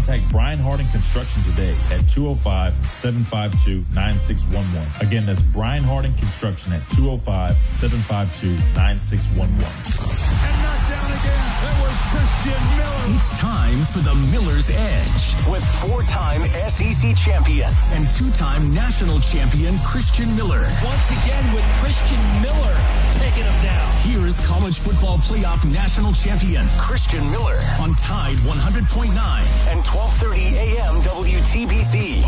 Contact Brian Harding Construction today at 205-752-9611. Again, that's Brian Harding Construction at 205-752-9611. That was Christian Miller. It's time for the Miller's Edge with four-time SEC champion and two-time national champion Christian Miller. Once again with Christian Miller taking him down. Here's college football playoff national champion Christian Miller on Tide 100.9 and 12:30 a.m. WTBC.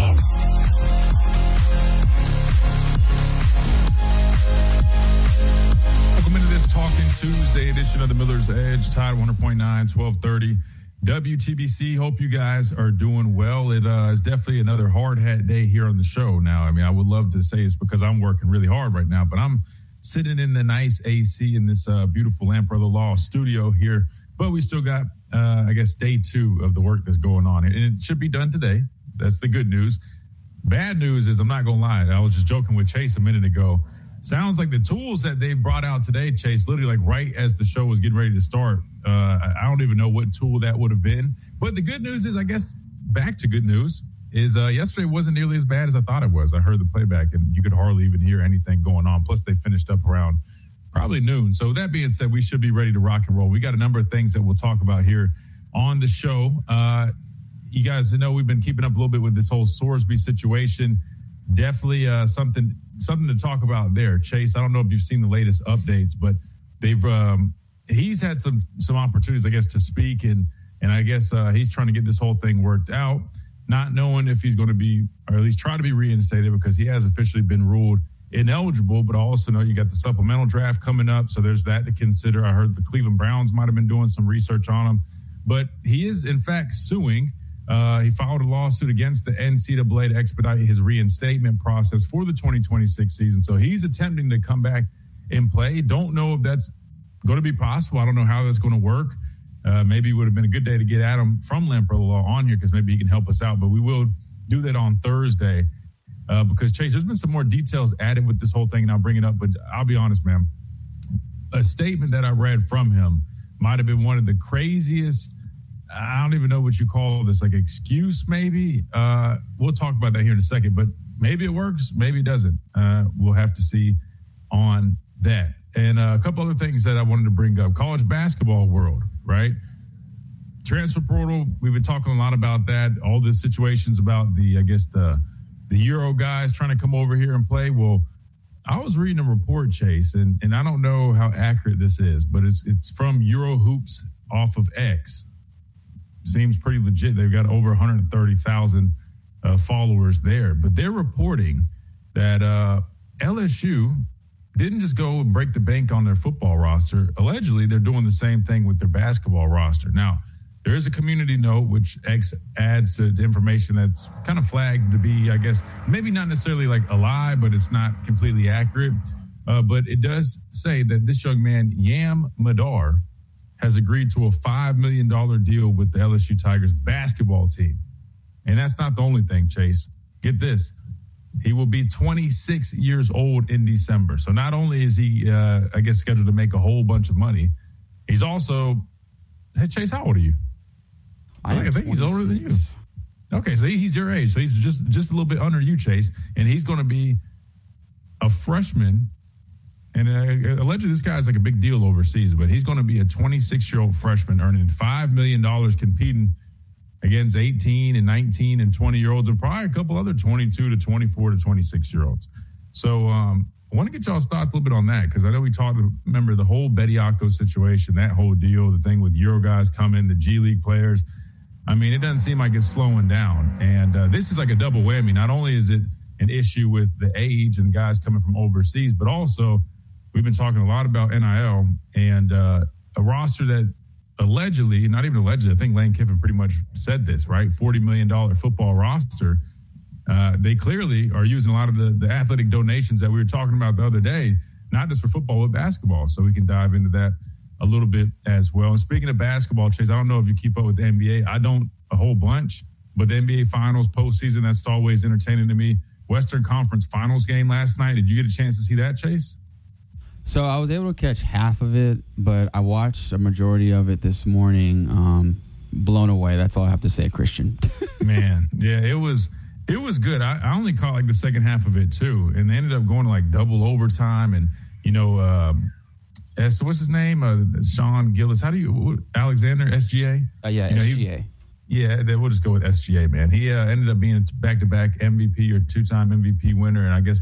Welcome into this Talking Tuesday edition of the Miller's Edge, Tide 100.9, 1230 WTBC. Hope you guys are doing well. It is definitely another hard hat day here on the show now. I mean, I would love to say it's because I'm working really hard right now, but I'm sitting in the nice AC in this beautiful Lamp Brother Law studio here. But we still got, I guess, day two of the work that's going on. And it should be done today. That's the good news. Bad news is, I'm not going to lie, I was just joking with Chase a minute ago. Sounds like the tools that they brought out today, Chase, literally like right as the show was getting ready to start. I don't even know what tool that would have been. But the good news is, I guess, back to good news, is yesterday wasn't nearly as bad as I thought it was. I heard the playback, and you could hardly even hear anything going on. Plus, they finished up around probably noon. So that being said, we should be ready to rock and roll. We got a number of things that we'll talk about here on the show. You guys know we've been keeping up a little bit with this whole Sorsby situation. Definitely something to talk about there, Chase. I don't know if you've seen the latest updates, but they've he's had some opportunities, I guess, to speak, and I guess he's trying to get this whole thing worked out, not knowing if he's going to be, or at least try to be reinstated, because he has officially been ruled ineligible. But I also know you got the supplemental draft coming up, so there's that to consider. I heard the Cleveland Browns might have been doing some research on him, but he is in fact suing. He filed a lawsuit against the NCAA to expedite his reinstatement process for the 2026 season. So he's attempting to come back and play. Don't know if that's going to be possible. I don't know how that's going to work. Maybe it would have been a good day to get Adam from Lamp Brother Law on here, because maybe he can help us out. But we will do that on Thursday because, Chase, there's been some more details added with this whole thing, and I'll bring it up. But I'll be honest, man, a statement that I read from him might have been one of the craziest, I don't even know what you call this, like excuse maybe. We'll talk about that here in a second, but maybe it works, maybe it doesn't. We'll have to see on that. And a couple other things that I wanted to bring up. College basketball world, right? Transfer portal, we've been talking a lot about that. All the situations about the Euro guys trying to come over here and play. Well, I was reading a report, Chase, and I don't know how accurate this is, but it's from Euro Hoops off of X. Seems pretty legit. They've got over 130,000 followers there. But they're reporting that LSU didn't just go and break the bank on their football roster. Allegedly, they're doing the same thing with their basketball roster. Now, there is a community note which X adds to the information that's kind of flagged to be, I guess, maybe not necessarily like a lie, but it's not completely accurate. But it does say that this young man, Yam Madar, has agreed to a $5 million deal with the LSU Tigers basketball team. And that's not the only thing, Chase. Get this. He will be 26 years old in December. So not only is he, scheduled to make a whole bunch of money, he's also, hey, Chase, how old are you? I think he's older than you. Okay, so he's your age. So he's just a little bit under you, Chase. And he's going to be a freshman. And allegedly, this guy's like a big deal overseas, but he's going to be a 26-year-old freshman earning $5 million competing against 18 and 19 and 20-year-olds and probably a couple other 22 to 24 to 26-year-olds. So I want to get y'all's thoughts a little bit on that, because I know we talked, remember the whole Bediako situation, that whole deal, the thing with Euro guys coming, the G League players. I mean, it doesn't seem like it's slowing down. And this is like a double whammy. Not only is it an issue with the age and guys coming from overseas, but also we've been talking a lot about NIL and a roster that allegedly, not even allegedly, I think Lane Kiffin pretty much said this, right? $40 million football roster. They clearly are using a lot of the athletic donations that we were talking about the other day, not just for football, but basketball. So we can dive into that a little bit as well. And speaking of basketball, Chase, I don't know if you keep up with the NBA. I don't a whole bunch, but the NBA Finals postseason, that's always entertaining to me. Western Conference Finals game last night. Did you get a chance to see that, Chase? So I was able to catch half of it, but I watched a majority of it this morning. blown away. That's all I have to say, Christian. Man, yeah, it was good. I only caught like the second half of it too, and they ended up going to like double overtime. And so what's his name? Sean Gillis. Alexander SGA? Yeah, SGA. We'll just go with SGA, man. He ended up being back-to-back MVP or two-time MVP winner, and I guess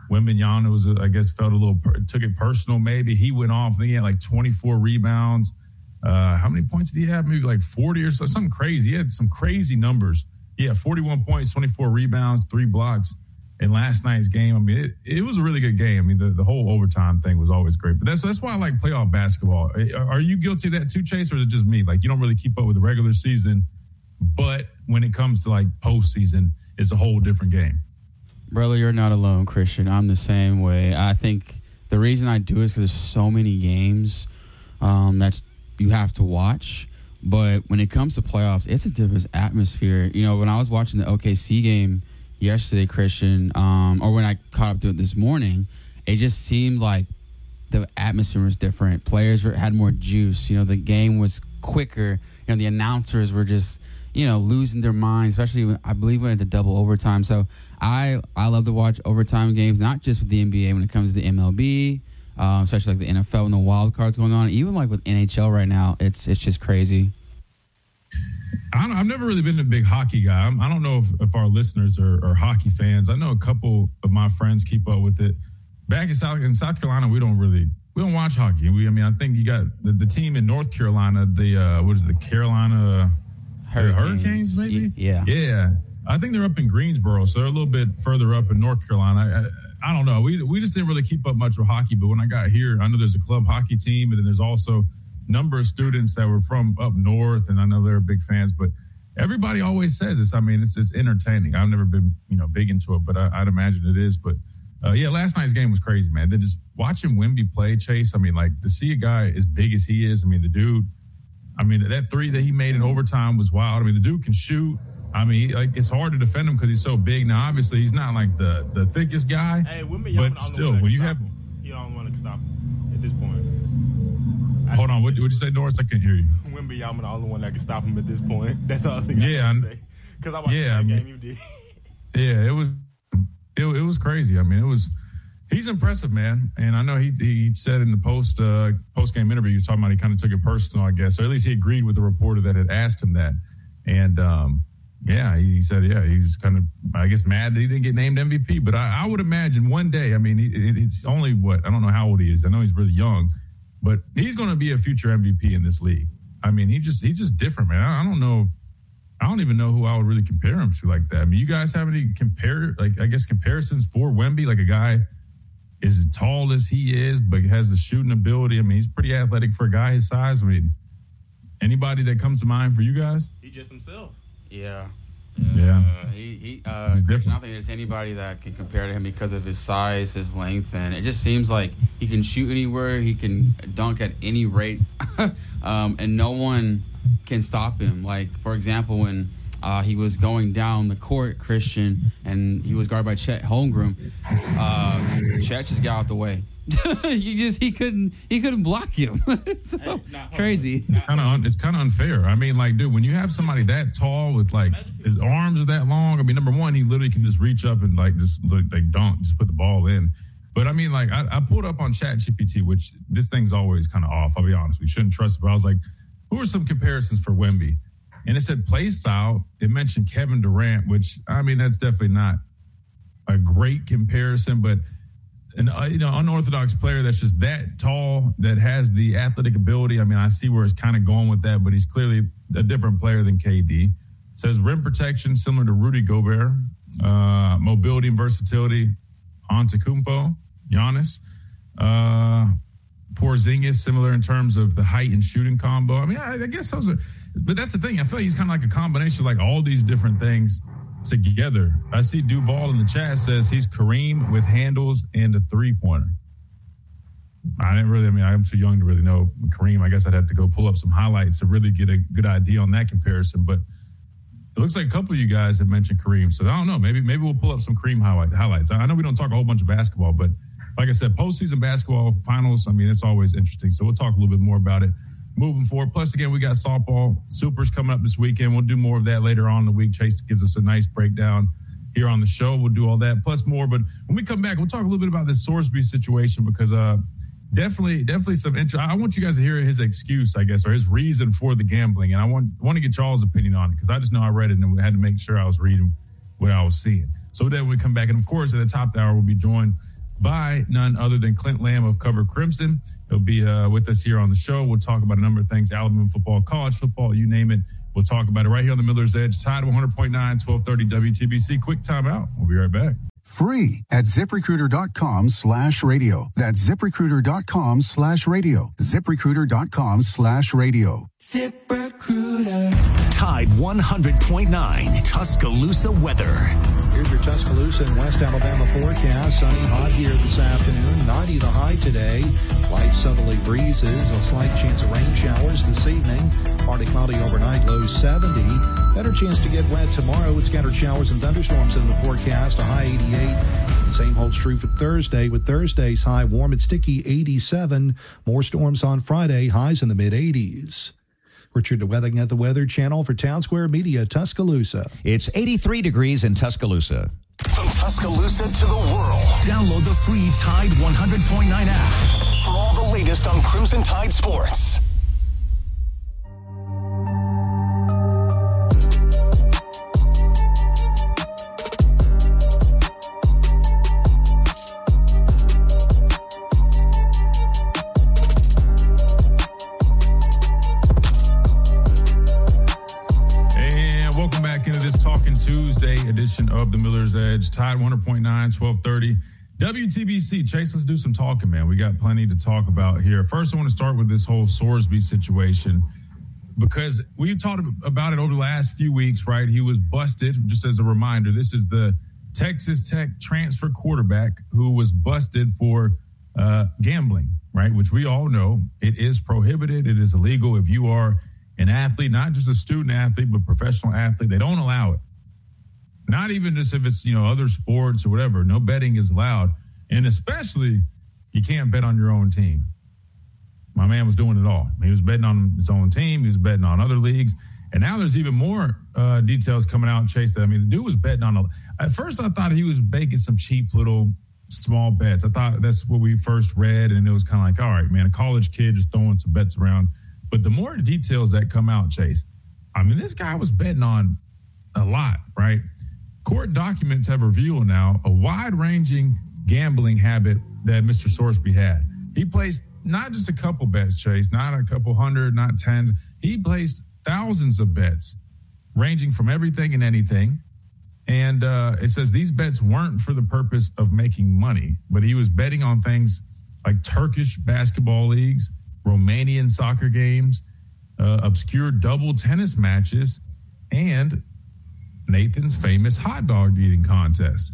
Wembanyama took it personal. Maybe he went off. I think he had like 24 rebounds. How many points did he have? Maybe like 40 or so, something crazy. He had some crazy numbers. Yeah, 41 points, 24 rebounds, 3 blocks in last night's game. I mean, it was a really good game. I mean, the whole overtime thing was always great. But that's why I like playoff basketball. Are you guilty of that too, Chase, or is it just me? Like, you don't really keep up with the regular season, but when it comes to like postseason, it's a whole different game. Brother, you're not alone, Christian. I'm the same way. I think the reason I do it is because there's so many games that you have to watch. But when it comes to playoffs, it's a different atmosphere. You know, when I was watching the OKC game yesterday, Christian, or when I caught up to it this morning, it just seemed like the atmosphere was different. Players had more juice. You know, the game was quicker. You know, the announcers were just, losing their minds, especially when, I believe, when into double overtime. So I love to watch overtime games, not just with the NBA when it comes to the MLB, especially like the NFL and the wild cards going on. Even like with NHL right now, it's just crazy. I've never really been a big hockey guy. I don't know if our listeners are hockey fans. I know a couple of my friends keep up with it. Back in South Carolina, we don't watch hockey. I think you got the team in North Carolina, the Carolina Hurricanes, maybe? Yeah. I think they're up in Greensboro, so they're a little bit further up in North Carolina. I don't know. We just didn't really keep up much with hockey, but when I got here, I know there's a club hockey team, and then there's also a number of students that were from up north, and I know they're big fans, but everybody always says this. I mean, it's entertaining. I've never been, big into it, but I'd imagine it is. But, last night's game was crazy, man. Then just watching Wemby play, Chase, I mean, like, to see a guy as big as he is, I mean, the dude, that three that he made in overtime was wild. I mean, the dude can shoot. I mean, it's hard to defend him because he's so big. Now, obviously, he's not like the thickest guy. Hey, but still, when you have, you don't want to stop him at this point. Hold on, what'd you say, Norris? I can't hear you. Wembanyama the only one that can stop him at this point. That's the other thing I can say. Because I watched the game you did. Yeah, it was crazy. I mean, he's impressive, man. And I know he said in the post game interview, he was talking about he kind of took it personal, I guess. Or at least he agreed with the reporter that had asked him that. And he said, he's kind of, I guess, mad that he didn't get named MVP. But I would imagine one day, I mean, it's only I don't know how old he is. I know he's really young, but he's going to be a future MVP in this league. I mean, he's just different, man. I don't even know who I would really compare him to like that. I mean, you guys have any comparisons for Wemby? Like a guy as tall as he is, but has the shooting ability. I mean, he's pretty athletic for a guy his size. I mean, anybody that comes to mind for you guys? He just himself. Yeah. He's different. I don't think there's anybody that can compare to him because of his size, his length, and it just seems like he can shoot anywhere, he can dunk at any rate, and no one can stop him. Like, for example, when he was going down the court, Christian, and he was guarded by Chet Holmgren, Chet just got out the way. he couldn't block him. It's so crazy. It's kind of unfair. I mean, like, dude, when you have somebody that tall with like his arms are that long, I mean, number one, he literally can just reach up and like just dunk, just put the ball in. But I mean, like, I pulled up on ChatGPT, which this thing's always kind of off. I'll be honest, we shouldn't trust it. But I was like, who are some comparisons for Wemby? And it said play style. It mentioned Kevin Durant, which, I mean, that's definitely not a great comparison, but an unorthodox player that's just that tall, that has the athletic ability. I mean, I see where it's kind of going with that, but he's clearly a different player than KD. It says rim protection similar to Rudy Gobert, mobility and versatility, Antetokounmpo, Giannis, Porzingis, similar in terms of the height and shooting combo. I mean, I guess those are, but that's the thing. I feel like he's kind of like a combination of like all these different things together. I see Duval in the chat says he's Kareem with handles and a three-pointer. I'm too young to really know Kareem. I guess I'd have to go pull up some highlights to really get a good idea on that comparison. But it looks like a couple of you guys have mentioned Kareem. So I don't know. Maybe we'll pull up some Kareem highlights. I know we don't talk a whole bunch of basketball, but like I said, postseason basketball finals, I mean, it's always interesting. So we'll talk a little bit more about it moving forward. Plus, again, we got softball supers coming up this weekend. We'll do more of that later on in the week. Chase gives us a nice breakdown here on the show. We'll do all that plus more. But when we come back, we'll talk a little bit about this Sorsby situation because definitely some interest. I want you guys to hear his excuse, I guess, or his reason for the gambling. And I want to get y'all's opinion on it because I just know I read it and we had to make sure I was reading what I was seeing. So then we come back. And, of course, at the top of the hour, we'll be joined by none other than Clint Lamb of Cover Crimson. He'll be with us here on the show. We'll talk about a number of things, Alabama football, college football, you name it. We'll talk about it right here on the Miller's Edge. Tide 100.9, 1230 WTBC. Quick timeout. We'll be right back. Free at ZipRecruiter.com/radio. That's ZipRecruiter.com/radio. ZipRecruiter.com/radio. ZipRecruiter. Tide 100.9 Tuscaloosa weather. Here's your Tuscaloosa and West Alabama forecast. Sunny, hot here this afternoon. 90 the high today. Light southerly breezes. A slight chance of rain showers this evening. Partly cloudy overnight. Low 70. Better chance to get wet tomorrow with scattered showers and thunderstorms in the forecast. A high 88. The same holds true for Thursday, with Thursday's high warm and sticky 87. More storms on Friday. Highs in the mid-80s. Richard DeWething at the Weather Channel for Town Square Media, Tuscaloosa. It's 83 degrees in Tuscaloosa. From Tuscaloosa to the world, download the free Tide 100.9 app for all the latest on Crimson Tide sports. Tuesday edition of the Miller's Edge, Tide 100.9, 1230 WTBC. Chase, let's do some talking, man. We got plenty to talk about here. First, I want to start with this whole Sorsby situation because we talked about it over the last few weeks, right? He was busted. Just as a reminder, this is the Texas Tech transfer quarterback who was busted for gambling, right? Which we all know it is prohibited. It is illegal. If you are an athlete, not just a student athlete, but professional athlete, they don't allow it. Not even just if it's, other sports or whatever. No betting is allowed. And especially, you can't bet on your own team. My man was doing it all. He was betting on his own team. He was betting on other leagues. And now there's even more details coming out, Chase. The dude was betting on at first, I thought he was making some cheap little small bets. I thought that's what we first read. And it was kind of like, all right, man, a college kid just throwing some bets around. But the more details that come out, Chase, this guy was betting on a lot, right? Court documents have revealed now a wide-ranging gambling habit that Mr. Sorsby had. He placed not just a couple bets, Chase, not a couple hundred, not tens. He placed thousands of bets, ranging from everything and anything. And it says these bets weren't for the purpose of making money, but he was betting on things like Turkish basketball leagues, Romanian soccer games, obscure double tennis matches, and Nathan's famous hot dog eating contest.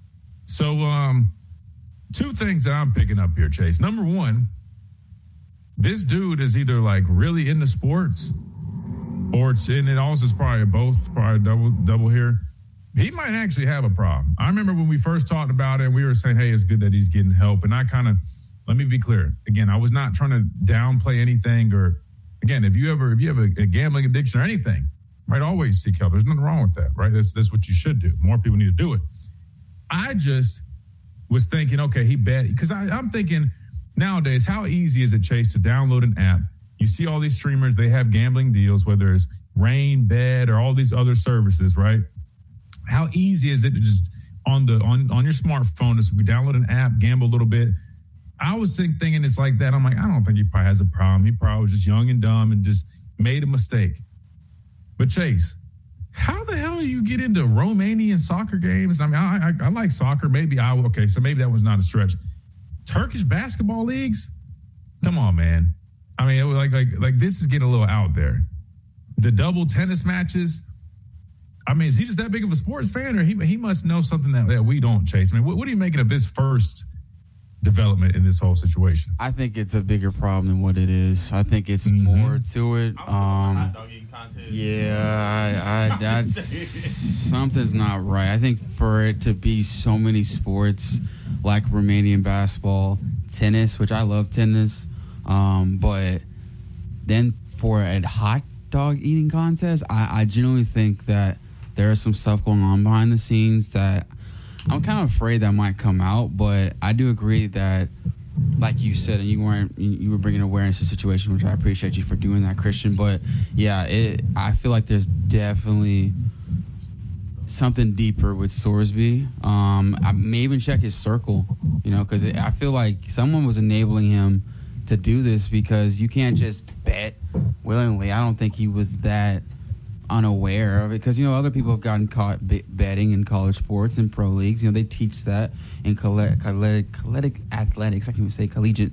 So, two things that I'm picking up here, Chase. Number one, this dude is either really into sports, or and it also is probably both, probably double here. He might actually have a problem. I remember when we first talked about it, we were saying, hey, it's good that he's getting help. And I let me be clear. Again, I was not trying to downplay anything or, again, if you have a gambling addiction or anything, right, always seek help. There's nothing wrong with that, right? That's what you should do. More people need to do it. I just was thinking, okay, he bet. Because I'm thinking nowadays, how easy is it, Chase, to download an app? You see all these streamers, they have gambling deals, whether it's Rain, Bet, or all these other services, right? How easy is it to just on your smartphone to download an app, gamble a little bit? I was thinking it's like that. I'm like, I don't think he probably has a problem. He probably was just young and dumb and just made a mistake. But Chase, how the hell do you get into Romanian soccer games? I like soccer. So maybe that was not a stretch. Turkish basketball leagues? Come on, man. It was like this is getting a little out there. The double tennis matches. Is he just that big of a sports fan, or he must know something that we don't, Chase? What are you making of this first development in this whole situation? I think it's a bigger problem than what it is. I think it's more to it. That's something's not right. I think for it to be so many sports like Romanian basketball, tennis, which I love tennis, but Then for a hot dog eating contest, I genuinely think that there is some stuff going on behind the scenes that I'm kind of afraid that might come out. But I do agree that, like you said, and you were bringing awareness to the situation, which I appreciate you for doing that, Christian. But yeah, I feel like there's definitely something deeper with Sorsby. I may even check his circle, because I feel like someone was enabling him to do this, because you can't just bet willingly. I don't think he was that unaware of it, because other people have gotten caught betting in college sports and pro leagues. They teach that in collegiate athletics. I can't even say collegiate.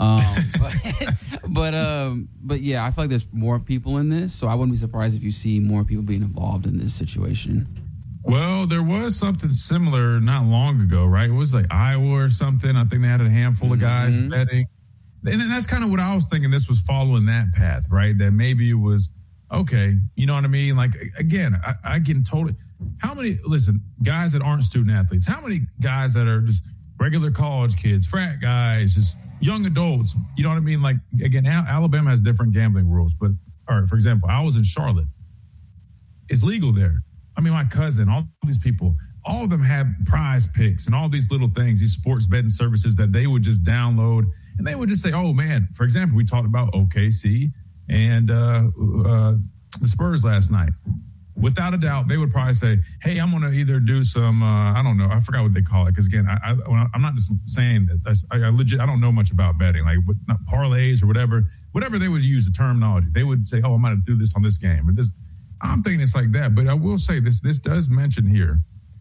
But yeah, I feel like there's more people in this, so I wouldn't be surprised if you see more people being involved in this situation. Well, there was something similar not long ago, right? It was like Iowa or something. I think they had a handful of guys betting. And that's kind of what I was thinking. This was following that path, right? That maybe it was, okay, you know what I mean? Like, again, I can totally, how many, listen, guys that aren't student athletes, how many guys that are just regular college kids, frat guys, just young adults, you know what I mean? Like, again, Alabama has different gambling rules, but, all right, for example, I was in Charlotte. It's legal there. I mean, my cousin, all these people, all of them have Prize Picks and all these little things, these sports betting services that they would just download. And they would just say, oh, man, for example, we talked about OKC and the Spurs last night. Without a doubt, they would probably say, hey, I'm going to either do some, I don't know, I forgot what they call it. Because, again, I'm not just saying that. I don't know much about betting, like parlays or whatever they would use the terminology. They would say, oh, I'm going to do this on this game. Or this. I'm thinking it's like that. But I will say this does mention here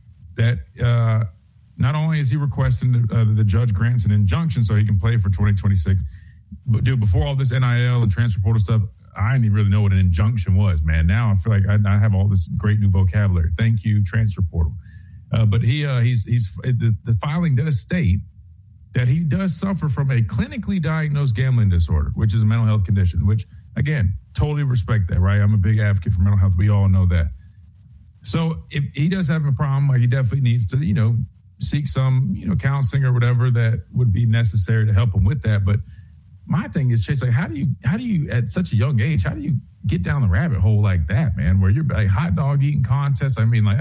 that not only is he requesting the judge grants an injunction so he can play for 2026, but, dude, before all this NIL and transfer portal stuff, I didn't really know what an injunction was, man. Now I feel like I have all this great new vocabulary. Thank you, transfer portal. But the filing does state that he does suffer from a clinically diagnosed gambling disorder, which is a mental health condition, which, again, totally respect that, right? I'm a big advocate for mental health. We all know that. So if he does have a problem, like, he definitely needs to, seek some, counseling or whatever that would be necessary to help him with that. But my thing is, Chase, like, how do you at such a young age, how do you get down the rabbit hole like that, man, where you're like hot dog eating contests? I mean, like,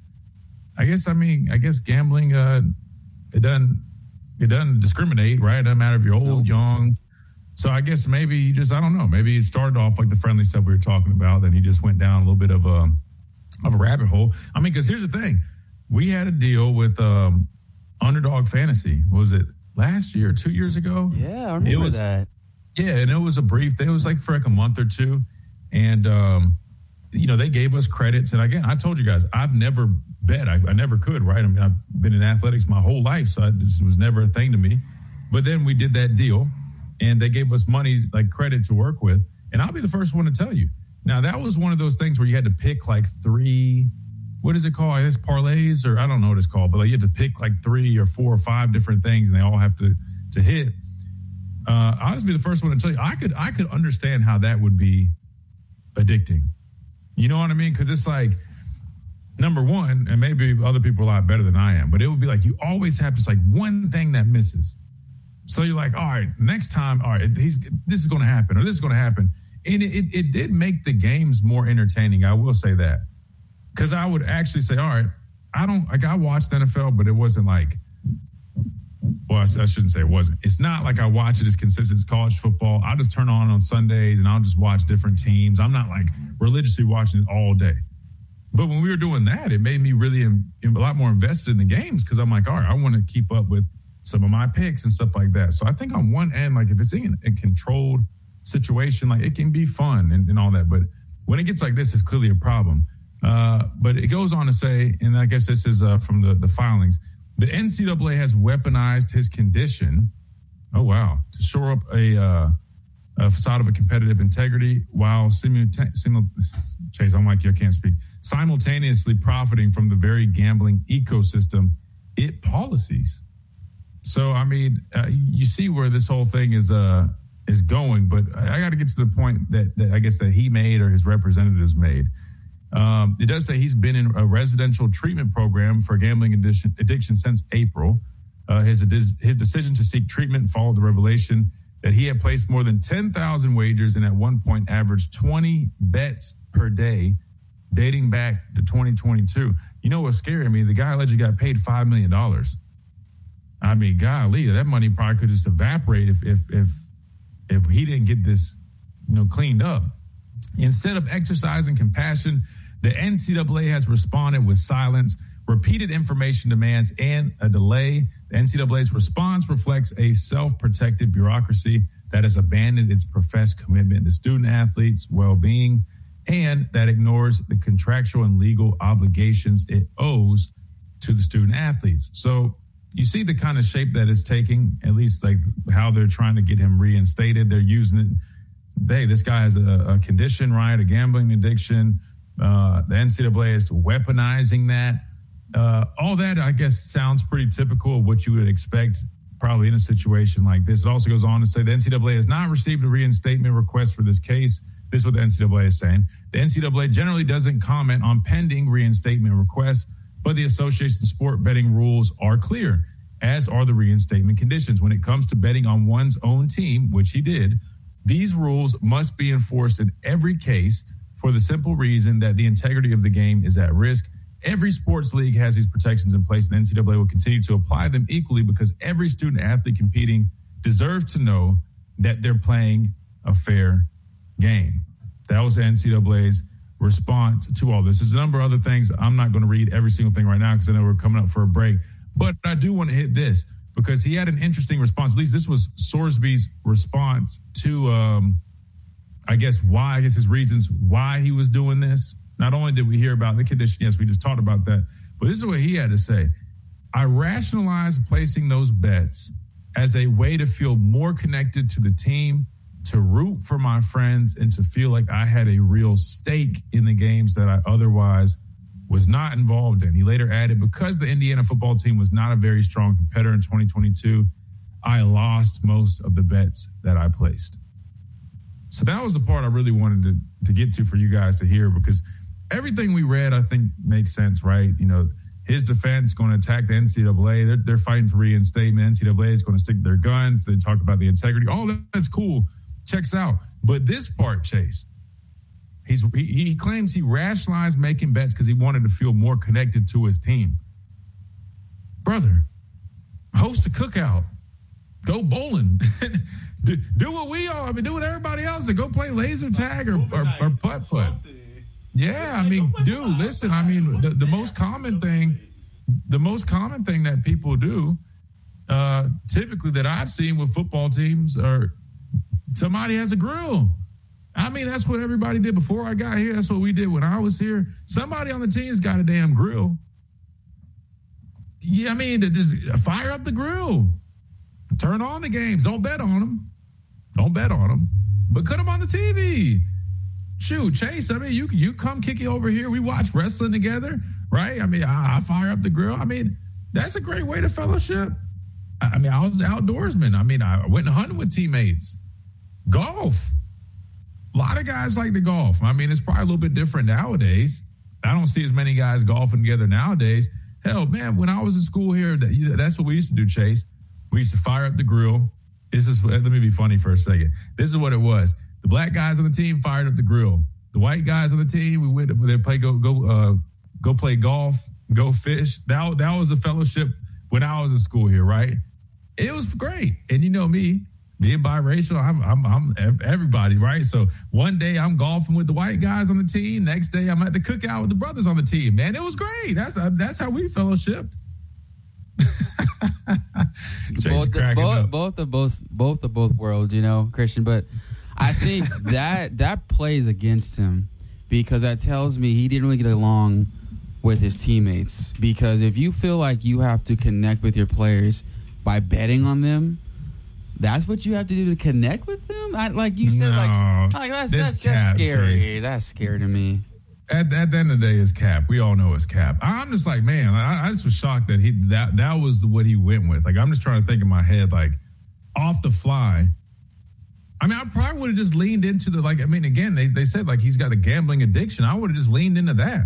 I guess gambling, it doesn't discriminate, right? It doesn't matter if you're old, young. So I guess maybe you just, I don't know, maybe it started off like the friendly stuff we were talking about, then he just went down a little bit of a rabbit hole. I mean, because here's the thing. We had a deal with Underdog Fantasy. Was it last year, 2 years ago? Yeah, I remember that. Yeah, and it was a brief. It was like for like a month or two. And, they gave us credits. And again, I told you guys, I've never bet. I never could, right? I mean, I've been in athletics my whole life, so it was never a thing to me. But then we did that deal, and they gave us money, like credit to work with. And I'll be the first one to tell you. Now, that was one of those things where you had to pick like 3, what is it called? I guess parlays, or I don't know what it's called, but like you have to pick like 3 or 4 or 5 different things, and they all have to hit. I'll just be the first one to tell you, I could understand how that would be addicting. You know what I mean? Because it's like, number one, and maybe other people are a lot better than I am, but it would be like you always have just like one thing that misses. So you're like, all right, next time, all right, this is going to happen, or this is going to happen. And it did make the games more entertaining. I will say that. Because I would actually say, all right, I watched NFL, but it wasn't like, well, I shouldn't say it wasn't. It's not like I watch it as consistent as college football. I'll just turn on Sundays and I'll just watch different teams. I'm not like religiously watching it all day. But when we were doing that, it made me really a lot more invested in the games, because I'm like, all right, I want to keep up with some of my picks and stuff like that. So I think on one end, like if it's in a controlled situation, like it can be fun and all that. But when it gets like this, it's clearly a problem. But it goes on to say, and I guess this is from the filings, the NCAA has weaponized his condition. Oh, wow. To shore up a facade of a competitive integrity while Chase, I'm like, I can't speak. Simultaneously profiting from the very gambling ecosystem it policies. So, I mean, you see where this whole thing is going, but I got to get to the point that I guess that he made or his representatives made. It does say he's been in a residential treatment program for gambling addiction since April. His decision to seek treatment followed the revelation that he had placed more than 10,000 wagers and at one point averaged 20 bets per day dating back to 2022. You know what's scary? I mean, the guy allegedly got paid $5 million. I mean, golly, that money probably could just evaporate if he didn't get this, cleaned up. Instead of exercising compassion, the NCAA has responded with silence, repeated information demands, and a delay. The NCAA's response reflects a self-protected bureaucracy that has abandoned its professed commitment to student athletes' well-being and that ignores the contractual and legal obligations it owes to the student athletes. So you see the kind of shape that it's taking, at least like how they're trying to get him reinstated. They're using it. Hey, this guy has a condition, right? A gambling addiction. The NCAA is weaponizing that. All that, I guess, sounds pretty typical of what you would expect probably in a situation like this. It also goes on to say the NCAA has not received a reinstatement request for this case. This is what the NCAA is saying. The NCAA generally doesn't comment on pending reinstatement requests, but the Association Sport Betting rules are clear, as are the reinstatement conditions. When it comes to betting on one's own team, which he did, these rules must be enforced in every case for the simple reason that the integrity of the game is at risk. Every sports league has these protections in place, and the NCAA will continue to apply them equally because every student athlete competing deserves to know that they're playing a fair game. That was the NCAA's response to all this. There's a number of other things. I'm not going to read every single thing right now because I know we're coming up for a break. But I do want to hit this because he had an interesting response. At least this was Sorsby's response to, his reasons why he was doing this. Not only did we hear about the condition, yes, we just talked about that, but this is what he had to say. I rationalized placing those bets as a way to feel more connected to the team, to root for my friends, and to feel like I had a real stake in the games that I otherwise was not involved in. He later added, because the Indiana football team was not a very strong competitor in 2022, I lost most of the bets that I placed. So that was the part I really wanted to get to for you guys to hear, because everything we read, I think, makes sense, right? His defense going to attack the NCAA. They're fighting for reinstatement. NCAA is going to stick to their guns. They talk about the integrity. All that's cool. Checks out. But this part, Chase, he claims he rationalized making bets because he wanted to feel more connected to his team. Brother, host a cookout. Go bowling. do what we all. Do what everybody else did. Go play laser tag or putt-putt. Yeah, dude, listen. The most common thing that people do, typically that I've seen with football teams, are somebody has a grill. That's what everybody did before I got here. That's what we did when I was here. Somebody on the team's got a damn grill. Yeah, to just fire up the grill. Turn on the games. Don't bet on them. But put them on the TV. Shoot, Chase, you come kick it over here. We watch wrestling together, right? I fire up the grill. That's a great way to fellowship. I was an outdoorsman. I went hunting with teammates. Golf. A lot of guys like to golf. It's probably a little bit different nowadays. I don't see as many guys golfing together nowadays. Hell, man, when I was in school here, that's what we used to do, Chase. We used to fire up the grill. Let me be funny for a second. This is what it was. The black guys on the team fired up the grill. The white guys on the team, we went to play go play golf, go fish. That was the fellowship when I was in school here, right? It was great. And you know me, being biracial, I'm everybody, right? So one day I'm golfing with the white guys on the team. Next day I'm at the cookout with the brothers on the team. Man, it was great. That's how we fellowshipped. both of worlds, Christian. But I think that plays against him, because that tells me he didn't really get along with his teammates. Because if you feel like you have to connect with your players by betting on them, that's what you have to do to connect with them. That's scary. That's scary to me. At the end of the day, it's cap. We all know it's cap. I'm just like, man, I just was shocked that that was what he went with. I'm just trying to think in my head, off the fly. I probably would have just leaned into again, they said he's got a gambling addiction. I would have just leaned into that.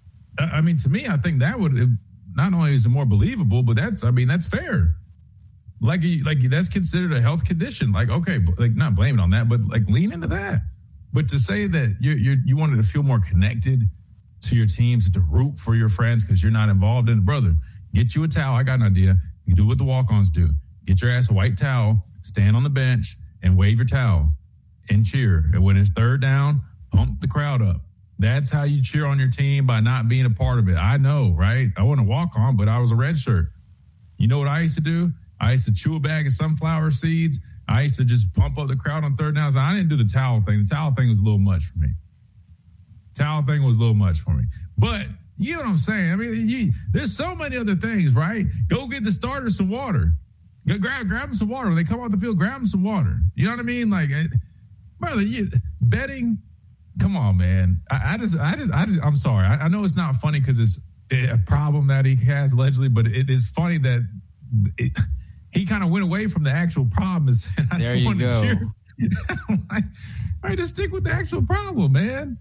To me, I think that would, not only is it more believable, but that's fair. Like that's considered a health condition. Like, okay, like not blaming on that, but like lean into that. But to say that you wanted to feel more connected to your teams, to root for your friends because you're not involved in it, brother, get you a towel. I got an idea. You do what the walk-ons do. Get your ass a white towel, stand on the bench, and wave your towel and cheer. And when it's third down, pump the crowd up. That's how you cheer on your team, by not being a part of it. I know, right? I wasn't a walk-on, but I was a red shirt. You know what I used to do? I used to chew a bag of sunflower seeds. I used to just pump up the crowd on third downs. I didn't do the towel thing. The towel thing was a little much for me. But you know what I'm saying? I mean, there's so many other things, right? Go get the starters some water. Go grab them some water. When they come off the field, grab them some water. You know what I mean? Like, brother, betting, come on, man. I'm sorry. I know it's not funny because it's a problem that he has allegedly, but it is funny that he kind of went away from the actual problem. There you go. Like, all right, just stick with the actual problem, man.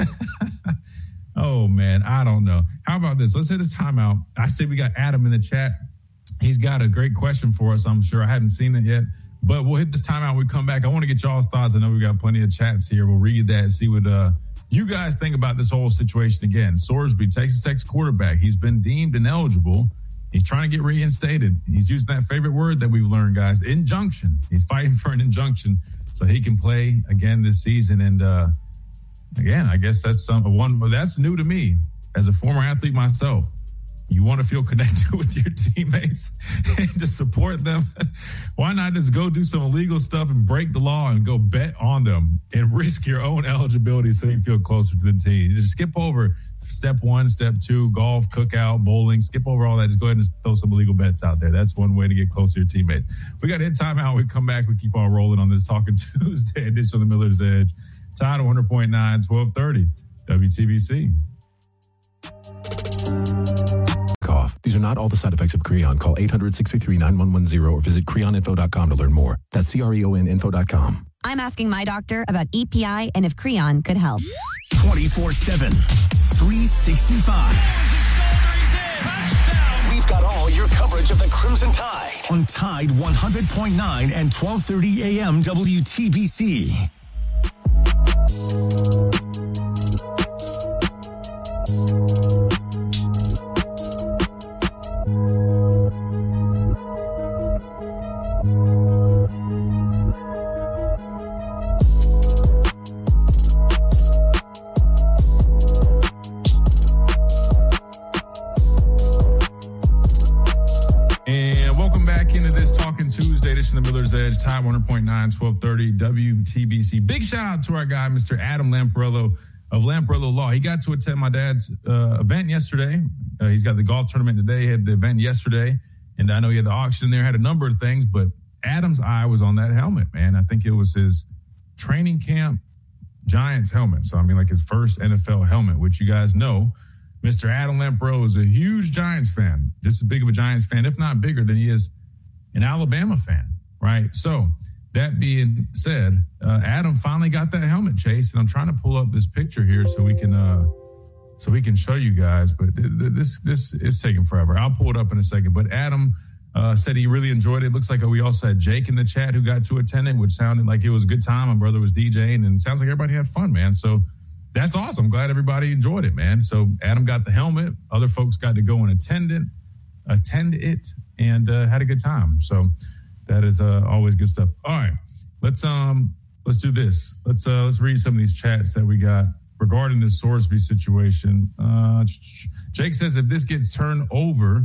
Oh, man, I don't know. How about this? Let's hit a timeout. I say we got Adam in the chat. He's got a great question for us, I'm sure. I haven't seen it yet, but we'll hit this timeout when we come back. I want to get y'all's thoughts. I know we got plenty of chats here. We'll read that and see what you guys think about this whole situation again. Sorsby, Texas Tech's quarterback. He's been deemed ineligible. He's trying to get reinstated. He's using that favorite word that we've learned, guys, injunction. He's fighting for an injunction so he can play again this season. And again, I guess that's that's new to me as a former athlete myself. You want to feel connected with your teammates and to support them. Why not just go do some illegal stuff and break the law and go bet on them and risk your own eligibility so you feel closer to the team? Just skip over step 1, step 2, golf, cookout, bowling. Skip over all that. Just go ahead and throw some illegal bets out there. That's one way to get closer to your teammates. We got to hit timeout. We come back. We keep on rolling on this Talking Tuesday edition of the Miller's Edge. Tide 100.9, 1230, WTBC. Cough. These are not all the side effects of Creon. Call 800-633-9110 or visit creoninfo.com to learn more. That's CREONinfo.com. I'm asking my doctor about EPI and if Creon could help. 24/7, 365. We've got all your coverage of the Crimson Tide on Tide 100.9 and 1230 AM WTBC. The Miller's Edge, Tide 100.9, 1230, WTBC. Big shout out to our guy, Mr. Adam Lamparello of Lamparello Law. He got to attend my dad's event yesterday. He's got the golf tournament today. He had the event yesterday, and I know he had the auction there, had a number of things, but Adam's eye was on that helmet, man. I think it was his training camp Giants helmet. So, I mean, like his first NFL helmet, which you guys know. Mr. Adam Lamparello is a huge Giants fan, just as big of a Giants fan, if not bigger than he is an Alabama fan. Right. So that being said, Adam finally got that helmet, Chase, and I'm trying to pull up this picture here so we can show you guys. But this is taking forever. I'll pull it up in a second. But Adam said he really enjoyed it. Looks like we also had Jake in the chat who got to attend it, which sounded like it was a good time. My brother was DJing, and it sounds like everybody had fun, man. So that's awesome. Glad everybody enjoyed it, man. So Adam got the helmet. Other folks got to go and attend it, and had a good time. So that is always good stuff. All right, let's do this. Let's read some of these chats that we got regarding this Sorsby situation. Jake says if this gets turned over,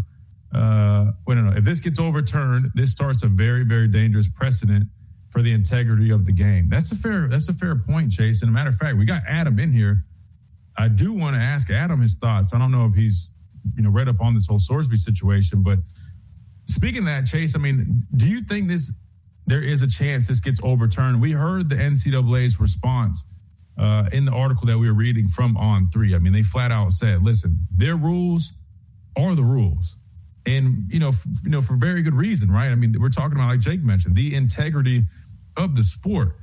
if this gets overturned, this starts a very, very dangerous precedent for the integrity of the game. That's a fair point, Chase. And a matter of fact, we got Adam in here. I do want to ask Adam his thoughts. I don't know if he's read up on this whole Sorsby situation, but speaking of that, Chase, I mean, do you think there is a chance this gets overturned? We heard the NCAA's response in the article that we were reading from On3. I mean, they flat out said, listen, their rules are the rules. And, for very good reason, right? I mean, we're talking about, like Jake mentioned, the integrity of the sport.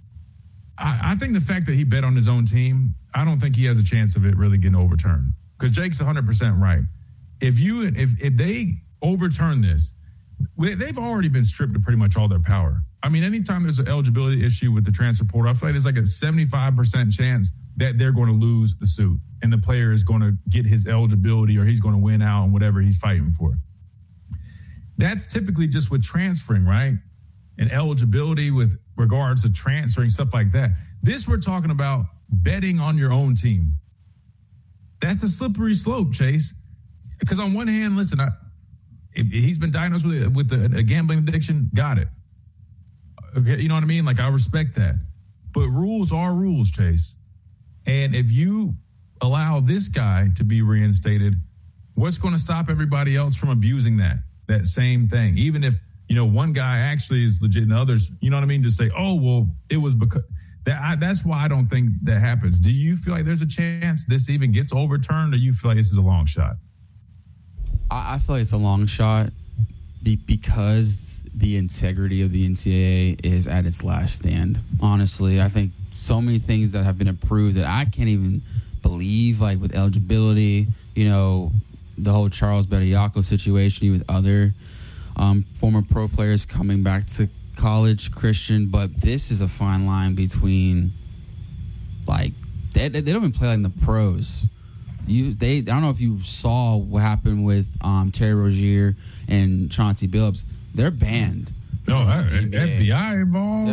I think the fact that he bet on his own team, I don't think he has a chance of it really getting overturned. Because Jake's 100% right. If they overturn this, they've already been stripped of pretty much all their power. I mean, anytime there's an eligibility issue with the transfer portal, I feel like there's like a 75% chance that they're going to lose the suit and the player is going to get his eligibility or he's going to win out on whatever he's fighting for. That's typically just with transferring, right? And eligibility with regards to transferring, stuff like that. This we're talking about betting on your own team. That's a slippery slope, Chase. Because on one hand, listen, he's been diagnosed with a gambling addiction. Got it. Okay, you know what I mean? Like, I respect that. But rules are rules, Chase. And if you allow this guy to be reinstated, what's going to stop everybody else from abusing that same thing? Even if, one guy actually is legit and others, you know what I mean? Just say, oh, well, it was because that's why I don't think that happens. Do you feel like there's a chance this even gets overturned, or you feel like this is a long shot? I feel like it's a long shot because the integrity of the NCAA is at its last stand. Honestly, I think so many things that have been approved that I can't even believe, like with eligibility, the whole Charles Bediako situation with other former pro players coming back to college, Christian. But this is a fine line between, like, they don't even play like in the pros. I don't know if you saw what happened with Terry Rozier and Chauncey Billups. They're banned. No, FBI involved.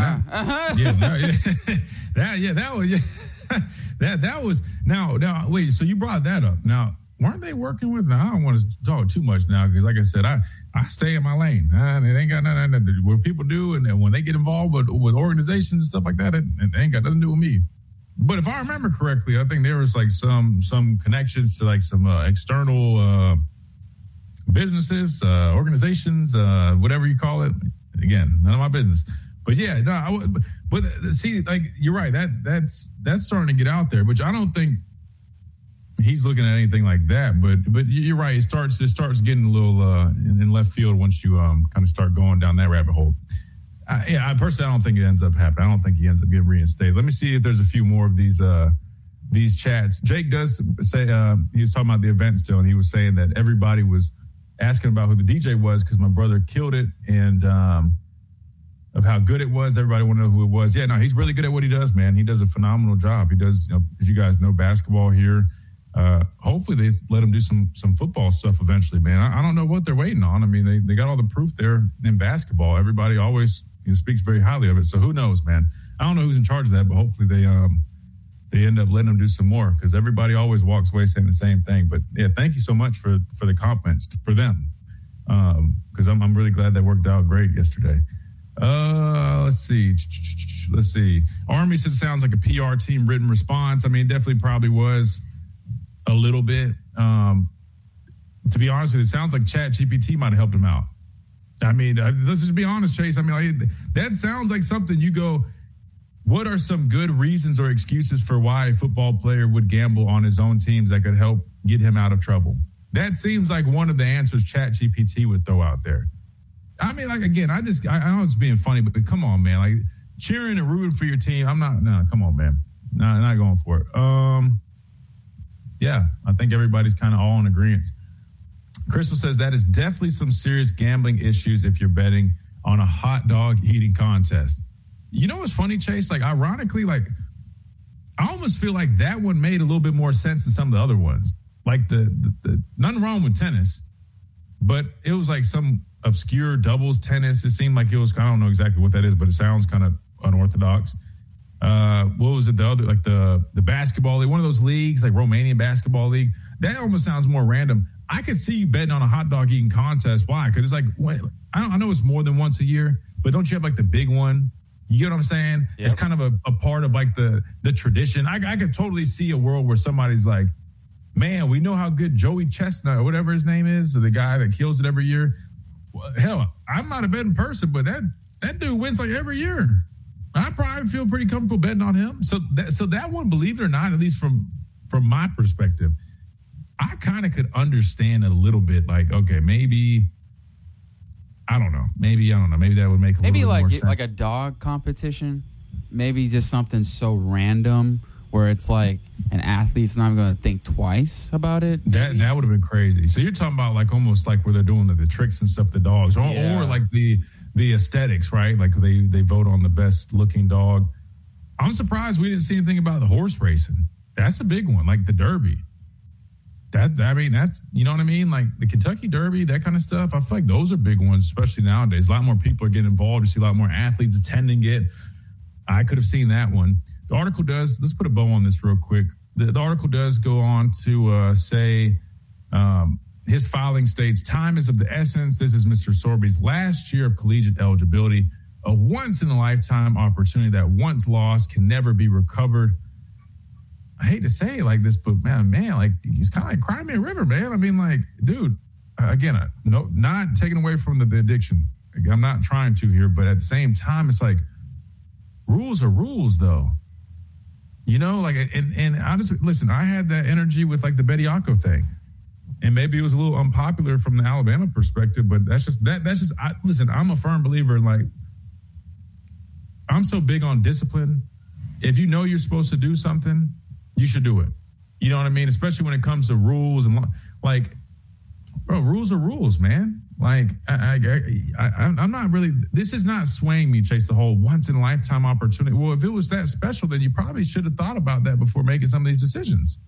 That was now. Wait, so you brought that up. Now, weren't they working with? Now, I don't want to talk too much now because, like I said, I stay in my lane. It ain't got nothing to do with what people do, and when they get involved with organizations and stuff like that, it ain't got nothing to do with me. But if I remember correctly, I think there was like some connections to like some external businesses, organizations, whatever you call it. Again, none of my business. But yeah, but see, like, you're right. That's starting to get out there, which I don't think he's looking at anything like that. But you're right. It starts getting a little in left field once you kind of start going down that rabbit hole. I personally, I don't think it ends up happening. I don't think he ends up getting reinstated. Let me see if there's a few more of these chats. Jake does say he was talking about the event still, and he was saying that everybody was asking about who the DJ was because my brother killed it, and of how good it was. Everybody wanted to know who it was. Yeah, no, he's really good at what he does, man. He does a phenomenal job. He does, as you guys know, basketball here. Hopefully they let him do some football stuff eventually, man. I don't know what they're waiting on. I mean, they got all the proof there in basketball. Everybody always speaks very highly of it. So who knows, man? I don't know who's in charge of that, but hopefully they end up letting him do some more because everybody always walks away saying the same thing. But yeah, thank you so much for the compliments for them because I'm really glad that worked out great yesterday. Let's see. Army says it sounds like a PR team written response. I mean, it definitely probably was a little bit. To be honest with you, it sounds like ChatGPT might have helped him out. I mean, let's just be honest, Chase. I mean, that sounds like something you go, what are some good reasons or excuses for why a football player would gamble on his own teams that could help get him out of trouble? That seems like one of the answers ChatGPT would throw out there. I mean, like, again, I know it's being funny, but come on, man. Like, cheering and rooting for your team, come on, man. No, not going for it. Yeah, I think everybody's kind of all in agreement. Crystal says that is definitely some serious gambling issues if you're betting on a hot dog eating contest. You know what's funny, Chase? Like, ironically, like, I almost feel like that one made a little bit more sense than some of the other ones. Like, the nothing wrong with tennis, but it was like some obscure doubles tennis. It seemed like it was, I don't know exactly what that is, but it sounds kind of unorthodox. What was it? The other, like the basketball league, one of those leagues, like Romanian basketball league. That almost sounds more random. I could see you betting on a hot dog eating contest. Why? Because it's like, I know it's more than once a year, but don't you have like the big one? You get what I'm saying? Yep. It's kind of a part of like the tradition. I could totally see a world where somebody's like, man, we know how good Joey Chestnut or whatever his name is, or the guy that kills it every year. Well, hell, I'm not a betting person, but that dude wins like every year. I probably feel pretty comfortable betting on him. So that one, believe it or not, at least from my perspective, I kind of could understand it a little bit. Like, okay, maybe I don't know. Maybe that would make a little bit more sense. Maybe like a dog competition. Maybe just something so random where it's like an athlete's not going to think twice about it. That would have been crazy. So you're talking about like almost like where they're doing the tricks and stuff, the dogs, or like the aesthetics, right? Like they vote on the best looking dog. I'm surprised we didn't see anything about the horse racing. That's a big one, like the Derby. That's, you know what I mean? Like the Kentucky Derby, that kind of stuff. I feel like those are big ones, especially nowadays. A lot more people are getting involved. You see a lot more athletes attending it. I could have seen that one. The article does, let's put a bow on this real quick. The article does go on to say his filing states, time is of the essence. This is Mr. Sorby's last year of collegiate eligibility, a once-in-a-lifetime opportunity that once lost can never be recovered. I hate to say it like this, but man, like he's kind of like Cry Me a River, man. I mean, like, dude, again, no, not taking away from the addiction. I'm not trying to here, but at the same time, it's like rules are rules, though. You know, like, and I just listen. I had that energy with like the Bediako thing, and maybe it was a little unpopular from the Alabama perspective, but that's just. Listen, I'm a firm believer in like. I'm so big on discipline. If you know you're supposed to do something, you should do it. You know what I mean? Especially when it comes to rules and like, bro, rules are rules, man. Like, I'm not really, this is not swaying me, Chase, the whole once in a lifetime opportunity. Well, if it was that special, then you probably should have thought about that before making some of these decisions.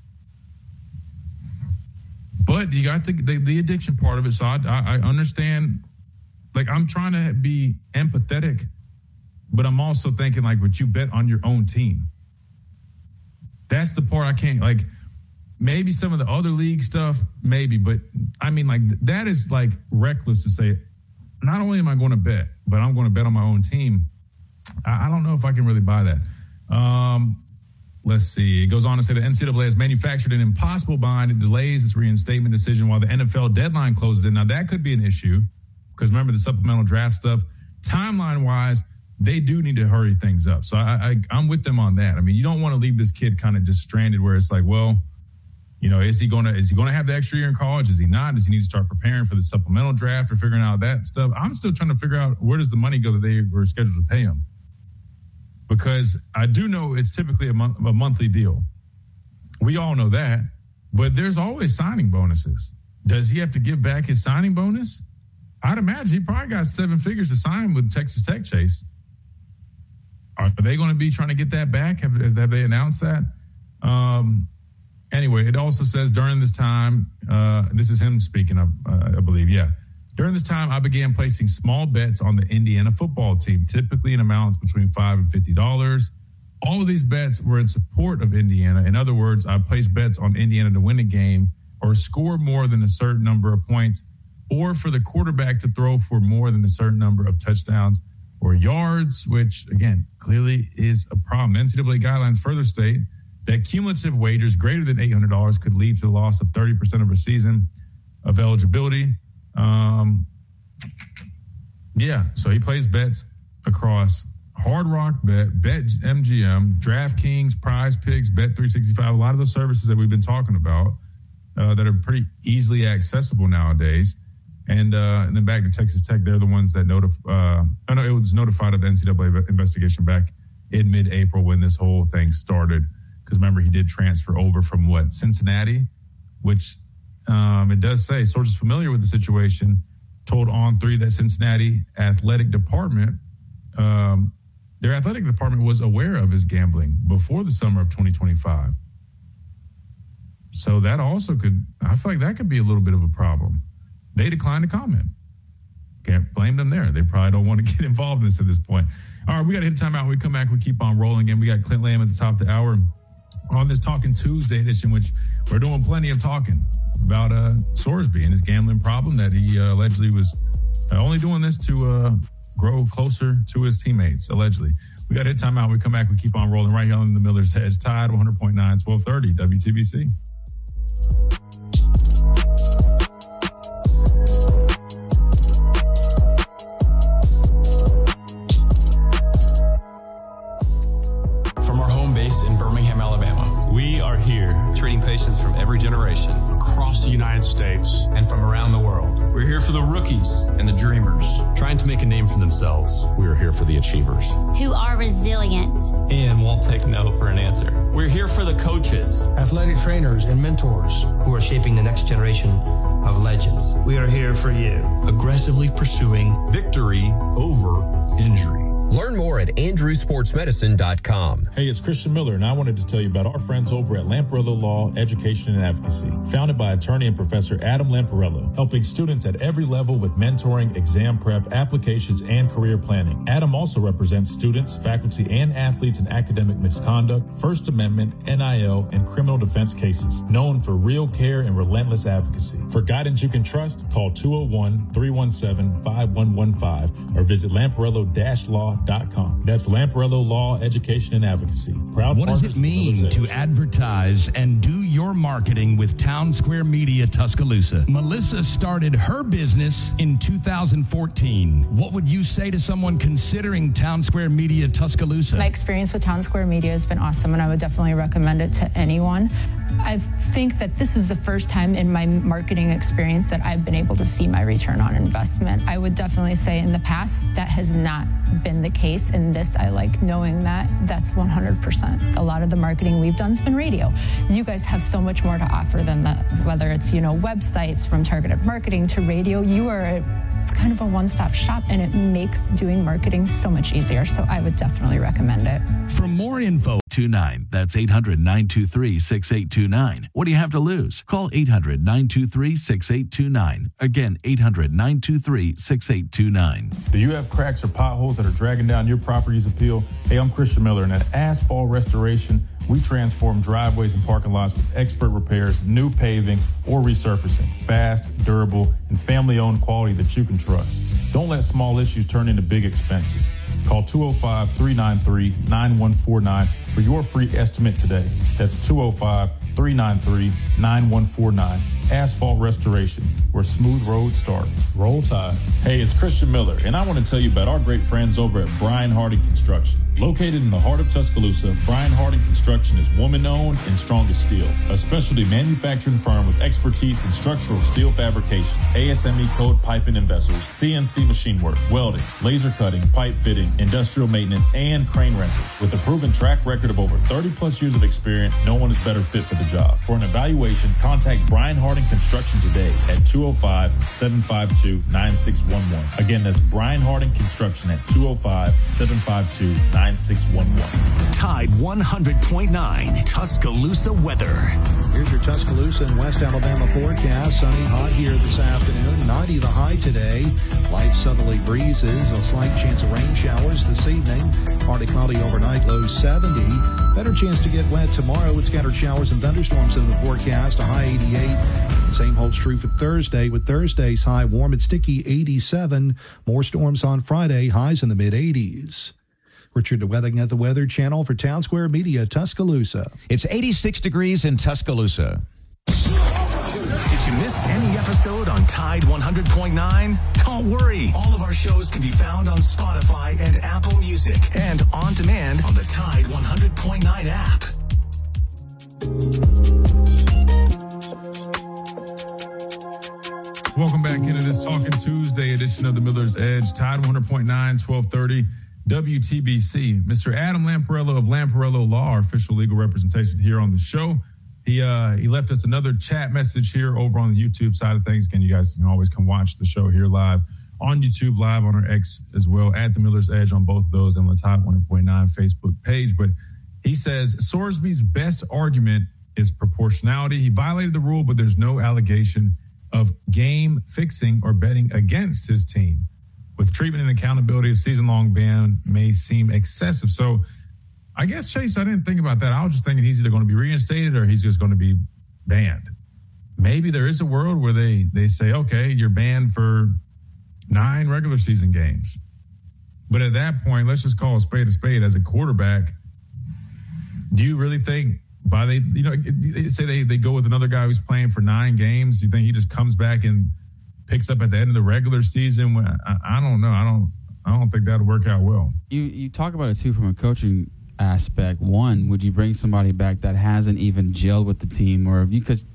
But you got the addiction part of it. So I understand, like, I'm trying to be empathetic, but I'm also thinking, like, would you bet on your own team? That's the part I can't, like, maybe some of the other league stuff, maybe. But, I mean, like, that is, like, reckless to say, not only am I going to bet, but I'm going to bet on my own team. I don't know if I can really buy that. Let's see. It goes on to say the NCAA has manufactured an impossible bind. It delays its reinstatement decision while the NFL deadline closes in. Now, that could be an issue because, remember, the supplemental draft stuff, timeline-wise, they do need to hurry things up. So I'm with them on that. I mean, you don't want to leave this kid kind of just stranded where it's like, well, you know, is he going to have the extra year in college? Is he not? Does he need to start preparing for the supplemental draft or figuring out that stuff? I'm still trying to figure out where does the money go that they were scheduled to pay him? Because I do know it's typically a monthly deal. We all know that, but there's always signing bonuses. Does he have to give back his signing bonus? I'd imagine he probably got 7 figures to sign with Texas Tech, Chase. Are they going to be trying to get that back? Have they announced that? Anyway, it also says during this time, this is him speaking, I believe, yeah. During this time, I began placing small bets on the Indiana football team, typically in amounts between $5 and $50. All of these bets were in support of Indiana. In other words, I placed bets on Indiana to win a game or score more than a certain number of points or for the quarterback to throw for more than a certain number of touchdowns or yards, which, again, clearly is a problem. NCAA guidelines further state that cumulative wagers greater than $800 could lead to the loss of 30% of a season of eligibility. So he plays bets across Hard Rock Bet, BetMGM, DraftKings, Prize Picks, Bet365, a lot of those services that we've been talking about that are pretty easily accessible nowadays. And then back to Texas Tech, they're the ones that it was notified of the NCAA investigation back in mid-April when this whole thing started. Because remember, he did transfer over from Cincinnati, which it does say sources familiar with the situation told On3 that Cincinnati athletic department, their athletic department was aware of his gambling before the summer of 2025. So that also I feel like that could be a little bit of a problem. They declined to comment. Can't blame them there. They probably don't want to get involved in this at this point. All right, we got to hit a timeout. When we come back, we keep on rolling again. We got Clint Lamb at the top of the hour on this Talking Tuesday edition, which we're doing plenty of talking about Sorsby and his gambling problem that he allegedly was only doing this to grow closer to his teammates, allegedly. We got to hit timeout. When we come back, we keep on rolling right here on the Miller's Edge. Tide 100.9, 1230 WTBC. We are here treating patients from every generation across the United United States and from around the world. We're here for the rookies and the dreamers, trying to make a name for themselves. We're here for the achievers, who are resilient and won't take no for an answer. We're here for the coaches, athletic trainers, and mentors who are shaping the next generation of legends. We are here for you, aggressively pursuing victory over injury. Learn more at andrewsportsmedicine.com. Hey, it's Christian Miller, and I wanted to tell you about our friends over at Lamparello Law, Education and Advocacy. Founded by attorney and Professor Adam Lamparello, helping students at every level with mentoring, exam prep, applications, and career planning. Adam also represents students, faculty, and athletes in academic misconduct, First Amendment, NIL, and criminal defense cases. Known for real care and relentless advocacy. For guidance you can trust, call 201-317-5115 or visit Lamparello-Law.com. That's Lamparello Law, Education and Advocacy. Proud what does it mean to advertise and do your marketing with Town Square Media Tuscaloosa? Melissa started her business in 2014. What would you say to someone considering Town Square Media Tuscaloosa? My experience with Town Square Media has been awesome, and I would definitely recommend it to anyone. I think that this is the first time in my marketing experience that I've been able to see my return on investment. I would definitely say in the past that has not been the case. In this, I like knowing that that's 100%. A lot of the marketing we've done has been radio. You guys have so much more to offer than that, whether it's, websites, from targeted marketing to radio. You are kind of a one-stop shop, and it makes doing marketing so much easier. So I would definitely recommend it. For more info, 29. That's 800-923-6829. What do you have to lose? Call 800-923-6829. Again, 800-923-6829. Do you have cracks or potholes that are dragging down your property's appeal? Hey, I'm Christian Miller, and at Asphalt Restoration, we transform driveways and parking lots with expert repairs, new paving, or resurfacing. Fast, durable, and family-owned quality that you can trust. Don't let small issues turn into big expenses. Call 205-393-9149 for your free estimate today. That's 205-393-9149. Asphalt Restoration, where smooth roads start. Roll Tide. Hey, it's Christian Miller, and I want to tell you about our great friends over at Brian Harding Construction. Located in the heart of Tuscaloosa, Brian Harding Construction is woman-owned and strong as steel. A specialty manufacturing firm with expertise in structural steel fabrication, ASME code piping and vessels, CNC machine work, welding, laser cutting, pipe fitting, industrial maintenance, and crane rental. With a proven track record of over 30-plus years of experience, no one is better fit for the job. For an evaluation, contact Brian Harding Construction today at 205-752-9611. Again, that's Brian Harding Construction at 205-752-9611. Tide 100.9 Tuscaloosa weather. Here's your Tuscaloosa and West Alabama forecast. Sunny, hot here this afternoon. 90 the high today. Light southerly breezes. A slight chance of rain showers this evening. Partly cloudy overnight. Low 70. Better chance to get wet tomorrow with scattered showers and thunderstorms in the forecast. A high 88. Same holds true for Thursday, with Thursday's high warm and sticky 87. More storms on Friday. Highs in the mid-80s. Richard DeWething at the Weather Channel for Town Square Media, Tuscaloosa. It's 86 degrees in Tuscaloosa. Did you miss any episode on Tide 100.9? Don't worry. All of our shows can be found on Spotify and Apple Music and on demand on the Tide 100.9 app. Welcome back into this Talking Tuesday edition of the Miller's Edge. Tide 100.9, 1230. WTBC. Mr. Adam Lamparello of Lamparello Law, our official legal representation here on the show. He left us another chat message here over on the YouTube side of things. Again, you guys can always come watch the show here live on YouTube, live on our X as well, at the Miller's Edge on both of those, and the Tide 100.9 Facebook page. But he says Sorsby's best argument is proportionality. He violated the rule, but there's no allegation of game fixing or betting against his team. With treatment and accountability, a season-long ban may seem excessive. So I guess, Chase, I didn't think about that. I was just thinking he's either going to be reinstated or he's just going to be banned. Maybe there is a world where they say, okay, you're banned for 9 regular season games. But at that point, let's just call a spade as a quarterback. Do you really think say they go with another guy who's playing for 9 games? You think he just comes back and picks up at the end of the regular season? I don't know. I don't think that'll work out well. You talk about it too from a coaching aspect. One, would you bring somebody back that hasn't even gelled with the team, or because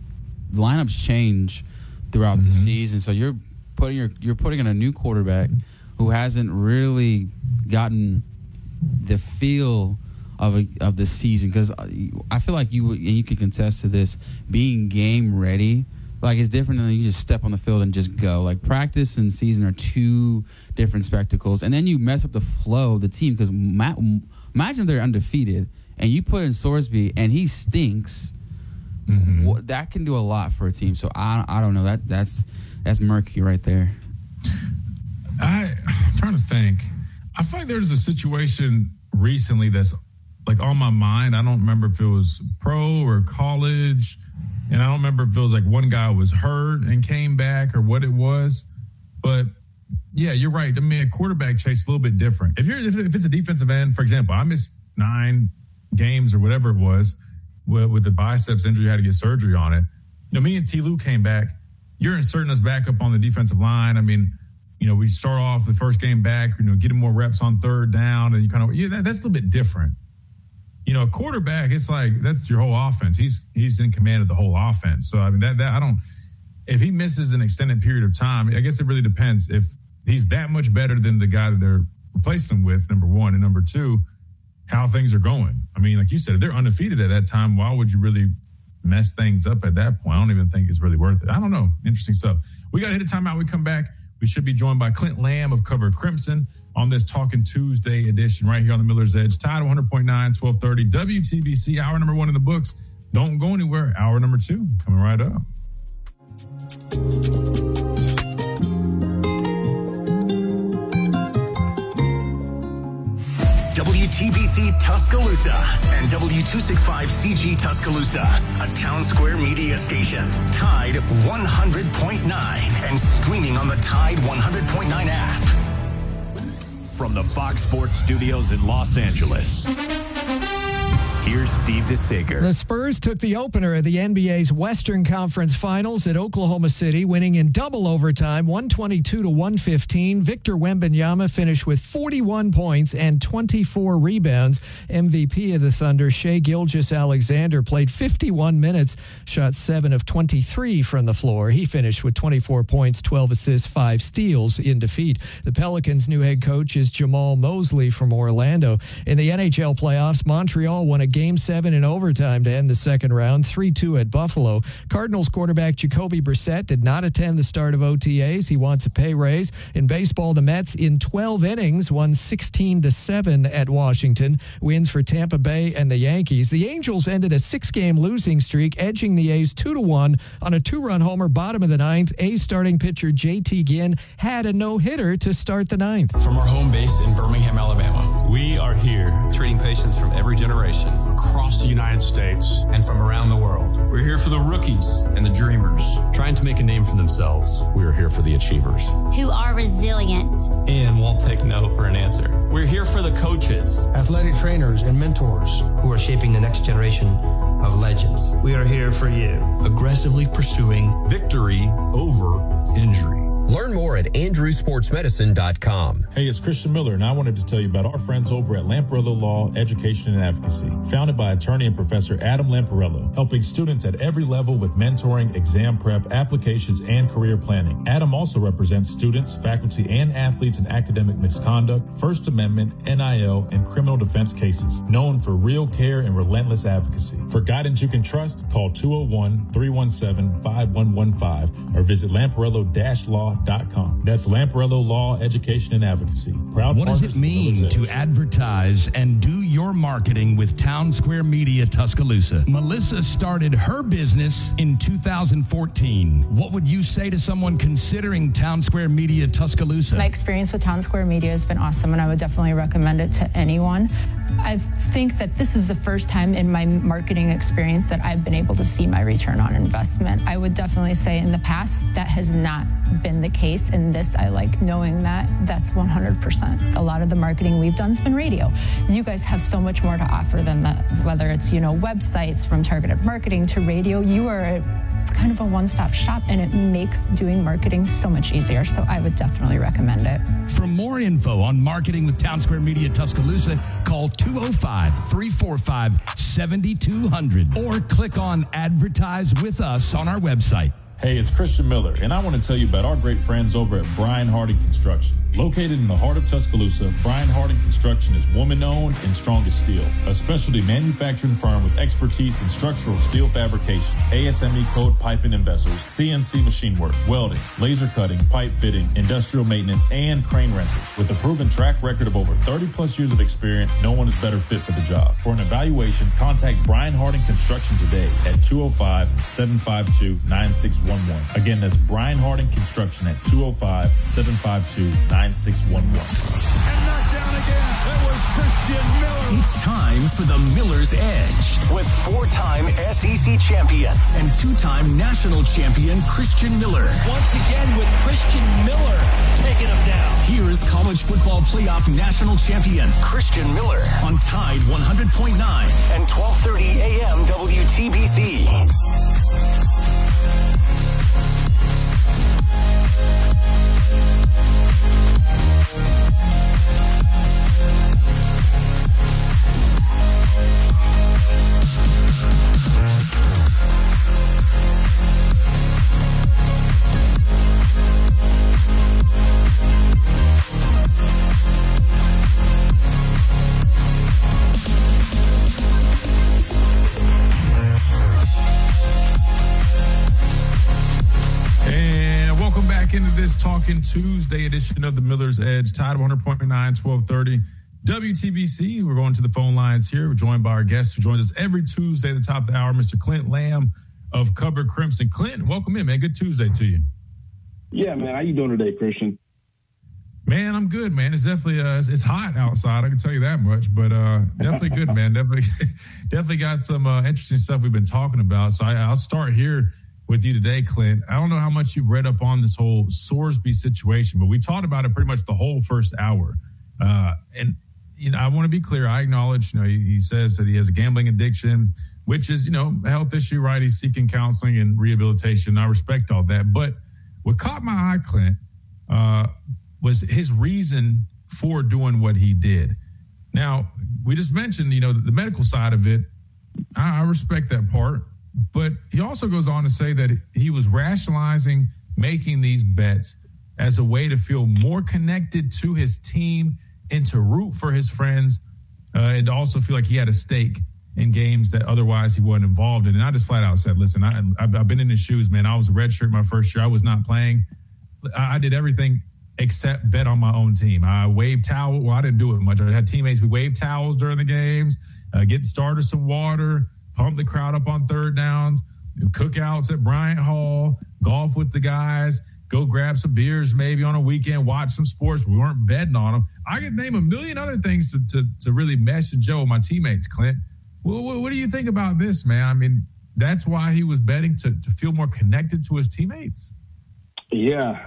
lineups change throughout the season. So you're putting in a new quarterback who hasn't really gotten the feel of the season, because I feel like you can contest to this, being game ready. Like, it's different than you just step on the field and just go. Like, practice and season are two different spectacles. And then you mess up the flow of the team, because imagine if they're undefeated and you put in Sorsby and he stinks. That can do a lot for a team. So I don't know. That's murky right there. I'm trying to think. I feel like there's a situation recently that's like on my mind. I don't remember if it was pro or college. And I don't remember if it was like one guy was hurt and came back or what it was. But, yeah, you're right. I mean, a quarterback chase is a little bit different. If it's a defensive end, for example, I missed 9 games or whatever it was with the biceps injury, I had to get surgery on it. You know, me and T. Lou came back. You're inserting us back up on the defensive line. I mean, you know, we start off the first game back, you know, getting more reps on third down, and you kind of, that's a little bit different. You know, a quarterback, it's like that's your whole offense. He's in command of the whole offense. So I mean, that I don't. If he misses an extended period of time, I guess it really depends. If he's that much better than the guy that they're replacing him with, number one, and number two, how things are going. I mean, like you said, if they're undefeated at that time, why would you really mess things up at that point? I don't even think it's really worth it. I don't know. Interesting stuff. We got to hit a timeout. We come back. We should be joined by Clint Lamb of Cover Crimson on this Talking Tuesday edition right here on the Miller's Edge. Tide 100.9, 1230, WTBC, hour number 1 in the books. Don't go anywhere. Hour number 2 coming right up. WTBC Tuscaloosa and W265CG Tuscaloosa, a Town Square media station. Tide 100.9 and streaming on the Tide 100.9 app. From the Fox Sports Studios in Los Angeles, here's Steve DeSager. The Spurs took the opener of the NBA's Western Conference Finals at Oklahoma City, winning in double overtime, 122-115. Victor Wembanyama finished with 41 points and 24 rebounds. MVP of the Thunder, Shai Gilgeous-Alexander, played 51 minutes, shot 7 of 23 from the floor. He finished with 24 points, 12 assists, 5 steals in defeat. The Pelicans' new head coach is Jamal Mosley from Orlando. In the NHL playoffs, Montreal won a Game 7 in overtime to end the second round, 3-2 at Buffalo. Cardinals quarterback Jacoby Brissett did not attend the start of OTAs. He wants a pay raise. In baseball, the Mets in 12 innings won 16-7 at Washington. Wins for Tampa Bay and the Yankees. The Angels ended a 6-game losing streak, edging the A's 2-1 on a 2-run homer bottom of the ninth. A's starting pitcher J.T. Ginn had a no-hitter to start the ninth. From our home base in Birmingham, Alabama, we are here treating patients from every generation, across the United States, and from around the world. We're here for the rookies and the dreamers, trying to make a name for themselves. We are here for the achievers, who are resilient and won't take no for an answer. We're here for the coaches, athletic trainers, and mentors who are shaping the next generation of legends. We are here for you, aggressively pursuing victory over injury. Learn more at andrewsportsmedicine.com. Hey, it's Christian Miller, and I wanted to tell you about our friends over at Lamparello Law, Education and Advocacy. Founded by attorney and Professor Adam Lamparello, helping students at every level with mentoring, exam prep, applications, and career planning. Adam also represents students, faculty, and athletes in academic misconduct, First Amendment, NIL, and criminal defense cases. Known for real care and relentless advocacy. For guidance you can trust, call 201-317-5115 or visit Lamparello-Law.com. That's Lamparello Law, Education, and Advocacy. What does it mean to advertise and do your marketing with Town Square Media Tuscaloosa? Melissa started her business in 2014. What would you say to someone considering Town Square Media Tuscaloosa? My experience with Town Square Media has been awesome, and I would definitely recommend it to anyone. I think that this is the first time in my marketing experience that I've been able to see my return on investment. I would definitely say in the past that has not been the case. In this, I like knowing that that's 100%. A lot of the marketing we've done has been radio. You guys have so much more to offer than that, whether it's, websites, from targeted marketing to radio. You are kind of a one-stop shop, and it makes doing marketing so much easier. So I would definitely recommend it. For more info on marketing with Town Square Media Tuscaloosa, call 205-345-7200 or click on Advertise with Us on our website. Hey, it's Christian Miller, and I want to tell you about our great friends over at Brian Harding Construction. Located in the heart of Tuscaloosa, Brian Harding Construction is woman-owned and strong as steel, a specialty manufacturing firm with expertise in structural steel fabrication, ASME code piping and vessels, CNC machine work, welding, laser cutting, pipe fitting, industrial maintenance, and crane rental. With a proven track record of over 30-plus years of experience, no one is better fit for the job. For an evaluation, contact Brian Harding Construction today at 205-752-9611. Again, that's Brian Harding Construction at 205-752-9611. 9611. And knocked down again. That was Christian Miller. It's time for the Miller's Edge with four-time SEC champion and two-time national champion Christian Miller. Once again with Christian Miller taking him down. Here's college football playoff national champion Christian Miller on Tide 100.9 and 1230 AM WTBC. Into this Talking Tuesday edition of the Miller's Edge, Tide 100.9, 1230 WTBC. We're going to the phone lines here. We're joined by our guest who joins us every Tuesday at the top of the hour, Mr. Clint Lamb of Cover Crimson. Clint, welcome in, man. Good Tuesday to you. Yeah, man. How you doing today, Christian? Man, I'm good, man. It's definitely it's hot outside. I can tell you that much, but definitely good, man. Definitely got some interesting stuff we've been talking about. So I'll start here with you today, Clint. I don't know how much you've read up on this whole Sorsby situation, but we talked about it pretty much the whole first hour. And, you know, I want to be clear. I acknowledge, you know, he says that he has a gambling addiction, which is, you know, a health issue, right? He's seeking counseling and rehabilitation. I respect all that. But what caught my eye, Clint, was his reason for doing what he did. Now, we just mentioned, you know, the medical side of it. I respect that part. But he also goes on to say that he was rationalizing making these bets as a way to feel more connected to his team and to root for his friends and to also feel like he had a stake in games that otherwise he wasn't involved in. And I just flat out said, listen, I've been in his shoes, man. I was a redshirt my first year. I was not playing. I did everything except bet on my own team. I waved towels. Well, I didn't do it much. I had teammates. We waved towels during the games, get starters some water, pump the crowd up on third downs, cookouts at Bryant Hall, golf with the guys, go grab some beers maybe on a weekend, watch some sports. We weren't betting on them. I could name a million other things to really mesh and gel with my teammates, Clint. What do you think about this, man? I mean, that's why he was betting to feel more connected to his teammates. Yeah.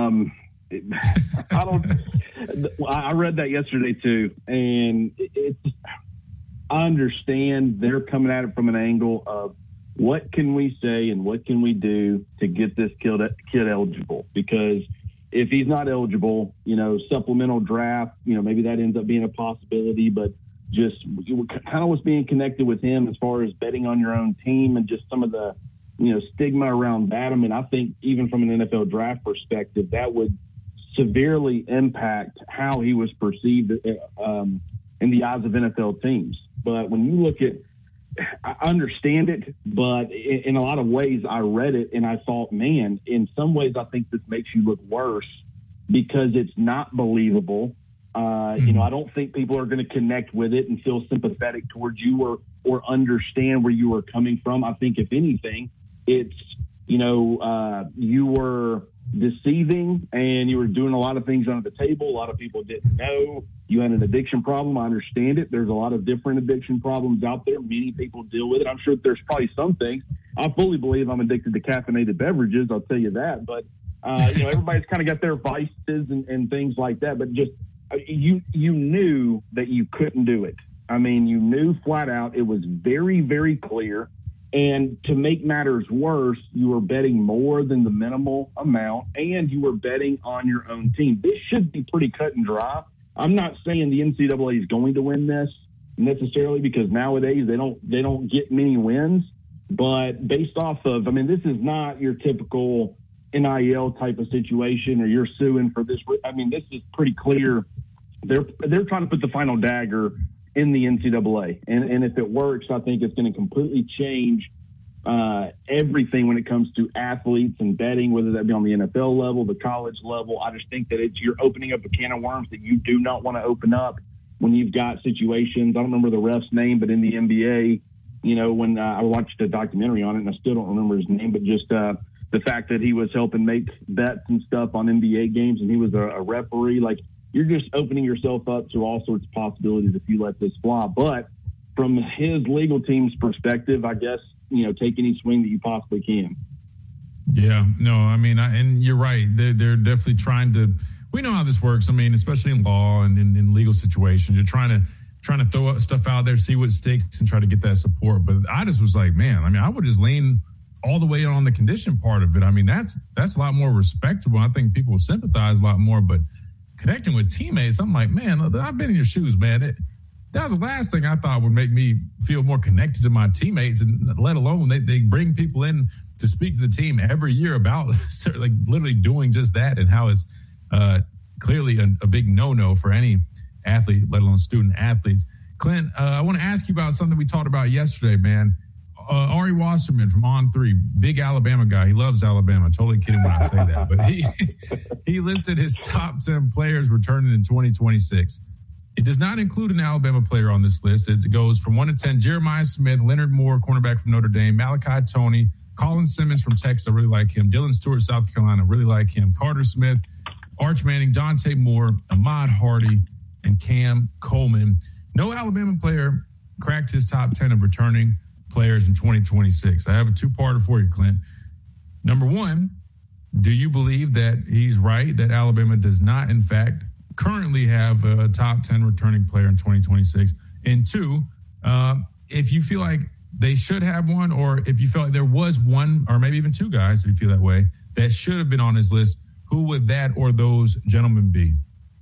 I read that yesterday too, and I understand they're coming at it from an angle of what can we say and what can we do to get this kid eligible? Because if he's not eligible, you know, supplemental draft, you know, maybe that ends up being a possibility, but just kind of what's being connected with him as far as betting on your own team and just some of the, you know, stigma around that. I mean, I think even from an NFL draft perspective, that would severely impact how he was perceived in the eyes of NFL teams. But when you look at, I understand it, but in a lot of ways I read it and I thought, man, in some ways I think this makes you look worse because it's not believable. You know, I don't think people are going to connect with it and feel sympathetic towards you or understand where you are coming from. I think if anything, it's, you know, you were deceiving and you were doing a lot of things under the table. A lot of people didn't know you had an addiction problem. I understand it. There's a lot of different addiction problems out there. Many people deal with it. I'm sure there's probably some things. I fully believe I'm addicted to caffeinated beverages. I'll tell you that. But, you know, everybody's kind of got their vices and things like that. But just you knew that you couldn't do it. I mean, you knew flat out. It was very, very clear. And to make matters worse, you are betting more than the minimal amount, and you are betting on your own team. This should be pretty cut and dry. I'm not saying the NCAA is going to win this necessarily, because nowadays they don't get many wins. But based off of, I mean, this is not your typical NIL type of situation, or you're suing for this. I mean, this is pretty clear. They're trying to put the final dagger in the NCAA. And if it works, I think it's going to completely change everything when it comes to athletes and betting, whether that be on the NFL level, the college level. I just think that you're opening up a can of worms that you do not want to open up when you've got situations. I don't remember the ref's name, but in the NBA, you know, when I watched a documentary on it, and I still don't remember his name, but just the fact that he was helping make bets and stuff on NBA games, and he was a referee, like, you're just opening yourself up to all sorts of possibilities if you let this fly. But from his legal team's perspective, I guess, you know, take any swing that you possibly can. Yeah, no, I mean, and you're right. They're definitely trying to. We know how this works. I mean, especially in law and in legal situations, you're trying to throw stuff out there, see what sticks, and try to get that support. But I just was like, man, I mean, I would just lean all the way on the condition part of it. I mean, that's a lot more respectable. I think people will sympathize a lot more, but connecting with teammates, I'm like, man, I've been in your shoes, man. That was the last thing I thought would make me feel more connected to my teammates, and let alone they bring people in to speak to the team every year about like literally doing just that, and how it's clearly a big no-no for any athlete, let alone student athletes. Clint, I want to ask you about something we talked about yesterday, man. Ari Wasserman from On3, big Alabama guy. He loves Alabama. Totally kidding when I say that. But he listed his top 10 players returning in 2026. It does not include an Alabama player on this list. It goes from 1 to 10. Jeremiah Smith, Leonard Moore, cornerback from Notre Dame, Malachi Toney, Colin Simmons from Texas, I really like him, Dylan Stewart, South Carolina, really like him, Carter Smith, Arch Manning, Dante Moore, Ahmad Hardy, and Cam Coleman. No Alabama player cracked his top 10 of returning players in 2026. I have a two-parter for you, Clint. Number one, do you believe that he's right, that Alabama does not, in fact, currently have a top 10 returning player in 2026? And two, if you feel like they should have one, or if you feel like there was one, or maybe even two guys, if you feel that way, that should have been on his list, who would that or those gentlemen be?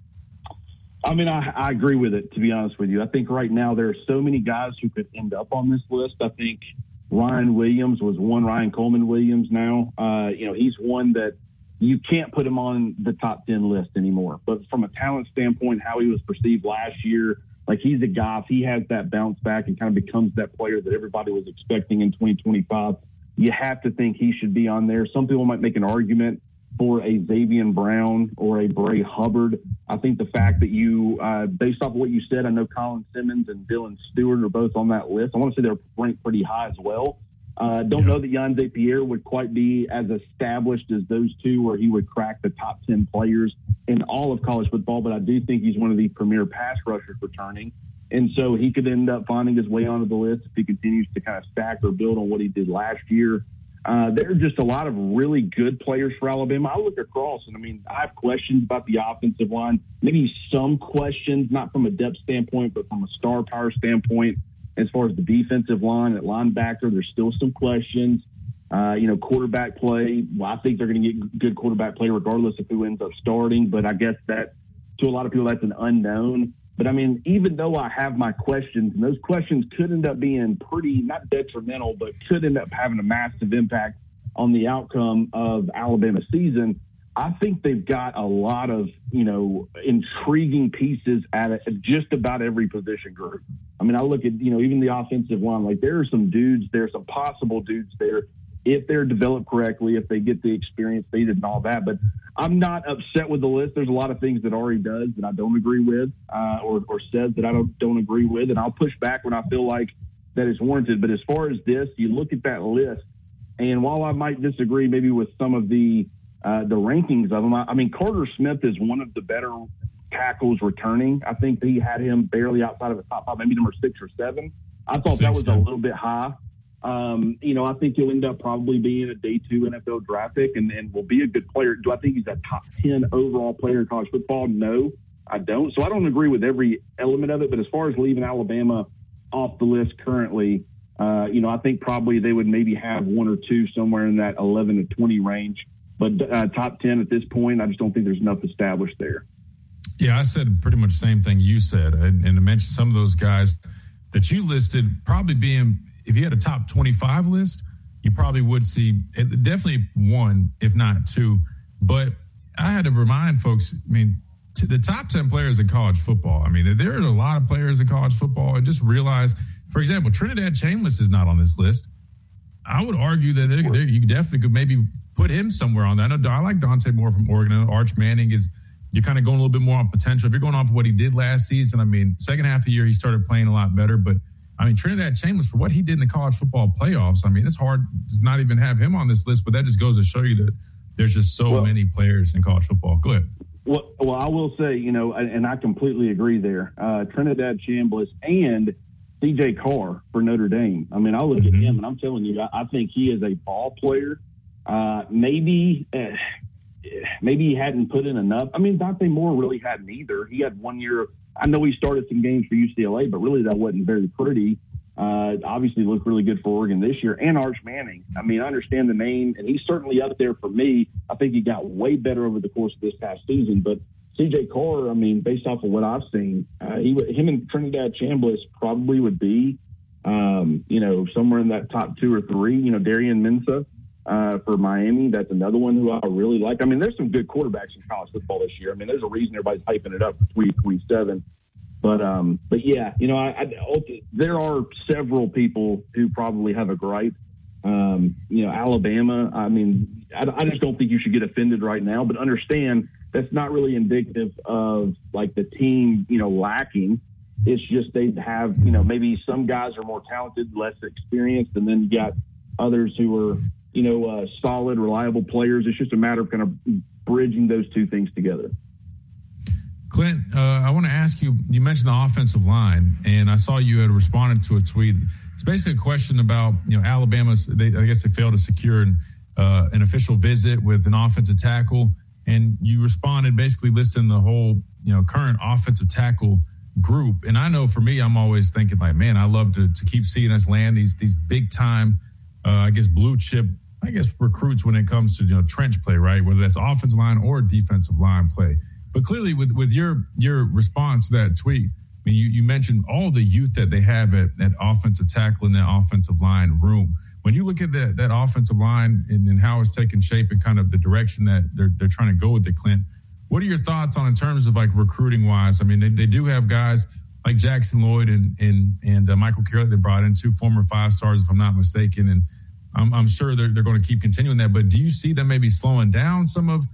I mean, I agree with it, to be honest with you. I think right now there are so many guys who could end up on this list. I think Ryan Williams was one, Ryan Coleman Williams now. You know, he's one that you can't put him on the top 10 list anymore. But from a talent standpoint, how he was perceived last year, like, he's a guy, if he has that bounce back and kind of becomes that player that everybody was expecting in 2025, you have to think he should be on there. Some people might make an argument for a Xavier Brown or a Bray Hubbard. I think the fact that you, based off of what you said, I know Colin Simmons and Dylan Stewart are both on that list. I want to say they're ranked pretty high as well. Don't know that Yanze Pierre would quite be as established as those two, where he would crack the top 10 players in all of college football, but I do think he's one of the premier pass rushers returning. And so he could end up finding his way onto the list if he continues to kind of stack or build on what he did last year. There are just a lot of really good players for Alabama. I look across, and I mean, I have questions about the offensive line, maybe some questions, not from a depth standpoint, but from a star power standpoint. As far as the defensive line at linebacker, there's still some questions. You know, quarterback play, well, I think they're going to get good quarterback play regardless of who ends up starting, but I guess that, to a lot of people, that's an unknown. But, I mean, even though I have my questions, and those questions could end up being pretty, not detrimental, but could end up having a massive impact on the outcome of Alabama's season, I think they've got a lot of, you know, intriguing pieces at just about every position group. I mean, I look at, you know, even the offensive line, like, there are some dudes there, some possible dudes there, if they're developed correctly, if they get the experience needed and all that. But I'm not upset with the list. There's a lot of things that Ari does that I don't agree with, or says that I don't agree with, and I'll push back when I feel like that is warranted. But as far as this, you look at that list, and while I might disagree maybe with some of the rankings of them, I mean, Carter Smith is one of the better tackles returning. I think he had him barely outside of the top 5, maybe number 6 or 7. I thought that was a little bit high. You know, I think he'll end up probably being a day 2 NFL draft pick and will be a good player. Do I think he's a top 10 overall player in college football? No, I don't. So I don't agree with every element of it. But as far as leaving Alabama off the list currently, I think probably they would maybe have one or two somewhere in that 11 to 20 range. But top 10 at this point, I just don't think there's enough established there. Yeah, I said pretty much the same thing you said. And to mention some of those guys that you listed probably being, if you had a top 25 list, you probably would see definitely one, if not two. But I had to remind folks, the top 10 players in college football, there are a lot of players in college football, and just realize, for example, Trinidad Chambliss is not on this list. I would argue that you definitely could maybe put him somewhere on that. I know I like Dante Moore from Oregon. Arch Manning you're kind of going a little bit more on potential. If you're going off of what he did last season, second half of the year, he started playing a lot better. But, Trinidad Chambliss, for what he did in the college football playoffs, it's hard to not even have him on this list, but that just goes to show you that there's just so many players in college football. Go ahead. Well, I will say, and I completely agree there. Trinidad Chambliss and C.J. Carr for Notre Dame. I look at him, and I'm telling you, I think he is a ball player. Maybe he hadn't put in enough. Dante Moore really hadn't either. He had 1 year. I know he started some games for UCLA, but really that wasn't very pretty. Obviously looked really good for Oregon this year. And Arch Manning. I understand the name, and he's certainly up there for me. I think he got way better over the course of this past season. But C.J. Carr, based off of what I've seen, him and Trinidad Chambliss probably would be, somewhere in that top 2 or 3. Darian Mensah for Miami, that's another one who I really like. There's some good quarterbacks in college football this year. There's a reason everybody's hyping it up for 2027. But yeah, there are several people who probably have a gripe. Alabama, I just don't think you should get offended right now, but understand that's not really indicative of like the team, lacking. It's just they have, maybe some guys are more talented, less experienced, and then you got others who are, solid, reliable players. It's just a matter of kind of bridging those two things together. Clint, I want to ask you, you mentioned the offensive line, and I saw you had responded to a tweet. It's basically a question about, Alabama's, I guess they failed to secure an official visit with an offensive tackle, and you responded basically listing the whole, current offensive tackle group. And I know for me, I'm always thinking like, man, I love to keep seeing us land these big time, blue chip, recruits when it comes to, trench play, right? Whether that's offensive line or defensive line play. But clearly with your response to that tweet, you mentioned all the youth that they have at offensive tackle in that offensive line room. When you look at that offensive line and how it's taking shape and kind of the direction that they're trying to go with it, Clint, what are your thoughts on in terms of like recruiting wise? They do have guys like Jackson Lloyd and Michael Carroll they brought in, 2 former 5-stars, if I'm not mistaken. And I'm sure they're going to keep continuing that. But do you see them maybe slowing down some of,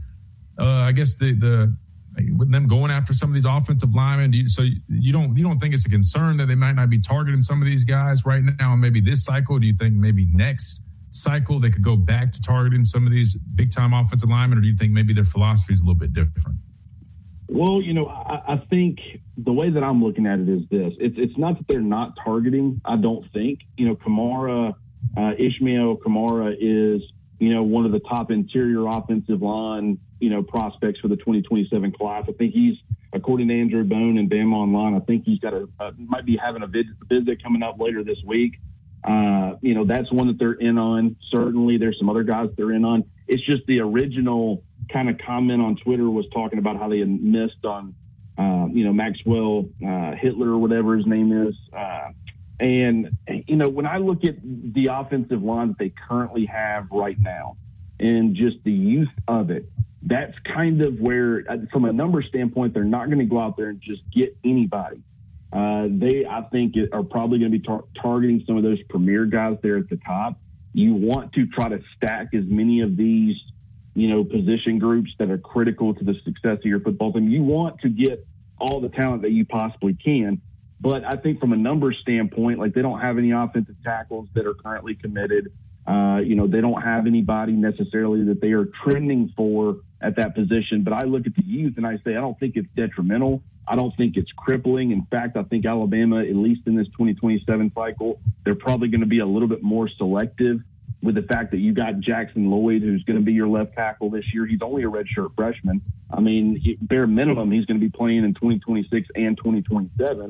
with them going after some of these offensive linemen? You don't think it's a concern that they might not be targeting some of these guys right now and maybe this cycle? Do you think maybe next cycle they could go back to targeting some of these big-time offensive linemen, or do you think maybe their philosophy is a little bit different? Well, I think the way that I'm looking at it is this. It's not that they're not targeting, I don't think. Kamara, Ishmael Kamara is, one of the top interior offensive line, prospects for the 2027 class. I think he's, according to Andrew Bone and Bama Online, I think he's got might be having a visit coming up later this week. That's one that they're in on. Certainly there's some other guys they're in on. It's just the original kind of comment on Twitter was talking about how they had missed on, Maxwell Hitler or whatever his name is. And when I look at the offensive line that they currently have right now and just the youth of it, that's kind of where, from a number standpoint, they're not going to go out there and just get anybody. They, I think, are probably going to be targeting some of those premier guys there at the top. You want to try to stack as many of these, position groups that are critical to the success of your football team. You want to get all the talent that you possibly can. But I think from a numbers standpoint, like they don't have any offensive tackles that are currently committed. They don't have anybody necessarily that they are trending for at that position. But I look at the youth and I say, I don't think it's detrimental. I don't think it's crippling. In fact, I think Alabama, at least in this 2027 cycle, they're probably going to be a little bit more selective with the fact that you got Jackson Lloyd, who's going to be your left tackle this year. He's only a redshirt freshman. Bare minimum, he's going to be playing in 2026 and 2027.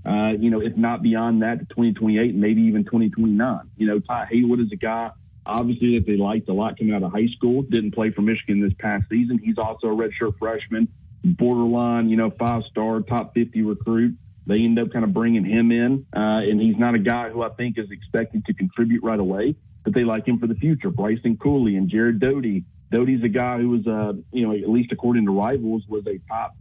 if not beyond that, to 2028, maybe even 2029. Ty Haywood is a guy, obviously, that they liked a lot coming out of high school. Didn't play for Michigan this past season. He's also a redshirt freshman, borderline, 5-star, top 50 recruit. They end up kind of bringing him in, and he's not a guy who I think is expected to contribute right away, but they like him for the future. Bryson Cooley and Jared Doty. Doty's a guy who was, at least according to Rivals, was a top,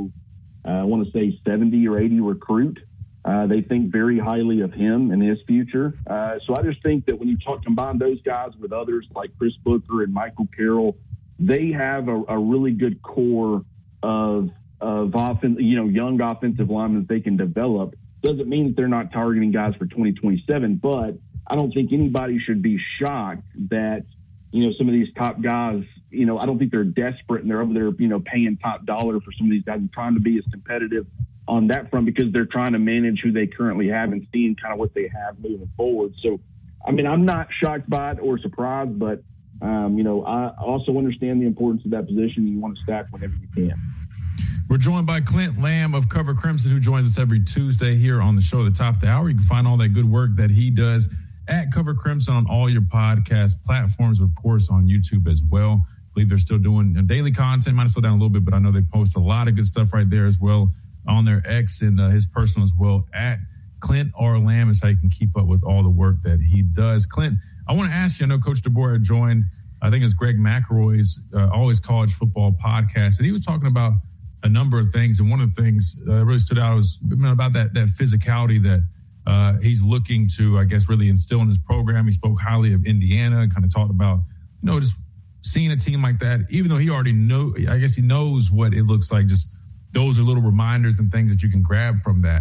I want to say 70 or 80 recruit. They think very highly of him and his future. So I just think that when you combine those guys with others like Chris Booker and Michael Carroll, they have a really good core of offense, young offensive linemen they can develop. Doesn't mean that they're not targeting guys for 2027, but I don't think anybody should be shocked that, some of these top guys, I don't think they're desperate and they're over there, paying top dollar for some of these guys and trying to be as competitive on that front because they're trying to manage who they currently have and seeing kind of what they have moving forward. So, I'm not shocked by it or surprised, but, I also understand the importance of that position. You want to stack whenever you can. We're joined by Clint Lamb of Cover Crimson, who joins us every Tuesday here on the show at the top of the hour. You can find all that good work that he does at Cover Crimson on all your podcast platforms, of course, on YouTube as well. I believe they're still doing daily content. Might have slowed down a little bit, but I know they post a lot of good stuff right there as well on their X and his personal as well. At Clint R. Lamb is how you can keep up with all the work that he does. Clint, I want to ask you, I know Coach DeBoer joined, I think it's Greg McElroy's Always College Football podcast, and he was talking about a number of things, and one of the things that really stood out was about that physicality that he's looking to, I guess, really instill in his program. He spoke highly of Indiana and kind of talked about, just seeing a team like that, even though he already he knows what it looks like. Just those are little reminders and things that you can grab from that.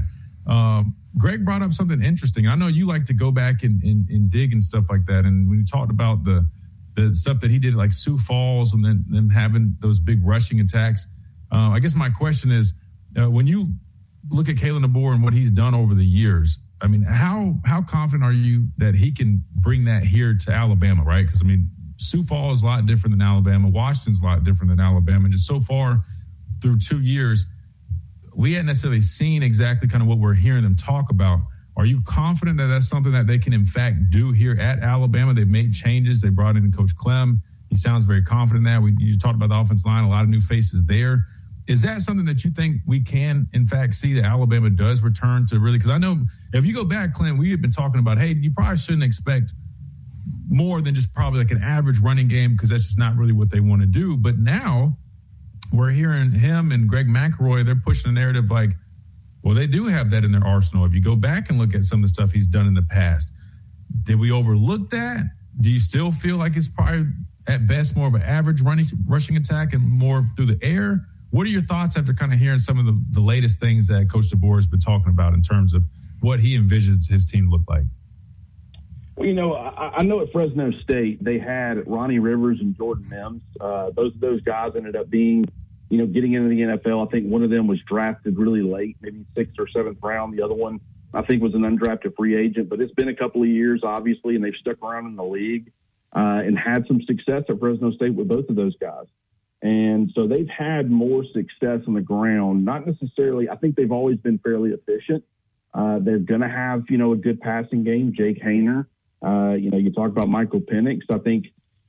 Greg brought up something interesting. I know you like to go back and dig and stuff like that. And when you talked about the stuff that he did, like Sioux Falls and then them having those big rushing attacks, I guess my question is, when you look at Kalen DeBoer and what he's done over the years, how confident are you that he can bring that here to Alabama, right? Because, Sioux Falls is a lot different than Alabama. Washington's a lot different than Alabama. Just so far through 2 years, we hadn't necessarily seen exactly kind of what we're hearing them talk about. Are you confident that that's something that they can, in fact, do here at Alabama? They've made changes. They brought in Coach Clem. He sounds very confident in that. You talked about the offensive line, a lot of new faces there. Is that something that you think we can, in fact, see that Alabama does return to really? Because I know if you go back, Clint, we had been talking about, hey, you probably shouldn't expect more than just probably like an average running game because that's just not really what they want to do. But now we're hearing him and Greg McElroy, they're pushing a narrative like, well, they do have that in their arsenal. If you go back and look at some of the stuff he's done in the past, did we overlook that? Do you still feel like it's probably at best more of an average rushing attack and more through the air? What are your thoughts after kind of hearing some of the latest things that Coach DeBoer has been talking about in terms of what he envisions his team look like? Well, I know at Fresno State they had Ronnie Rivers and Jordan Mims. Both of those guys ended up being, getting into the NFL. I think one of them was drafted really late, maybe 6th or 7th round. The other one, I think, was an undrafted free agent. But it's been a couple of years, obviously, and they've stuck around in the league and had some success at Fresno State with both of those guys. And so they've had more success on the ground. Not necessarily, I think they've always been fairly efficient. They're going to have, a good passing game. Jake Haener, you talk about Michael Penix. I think,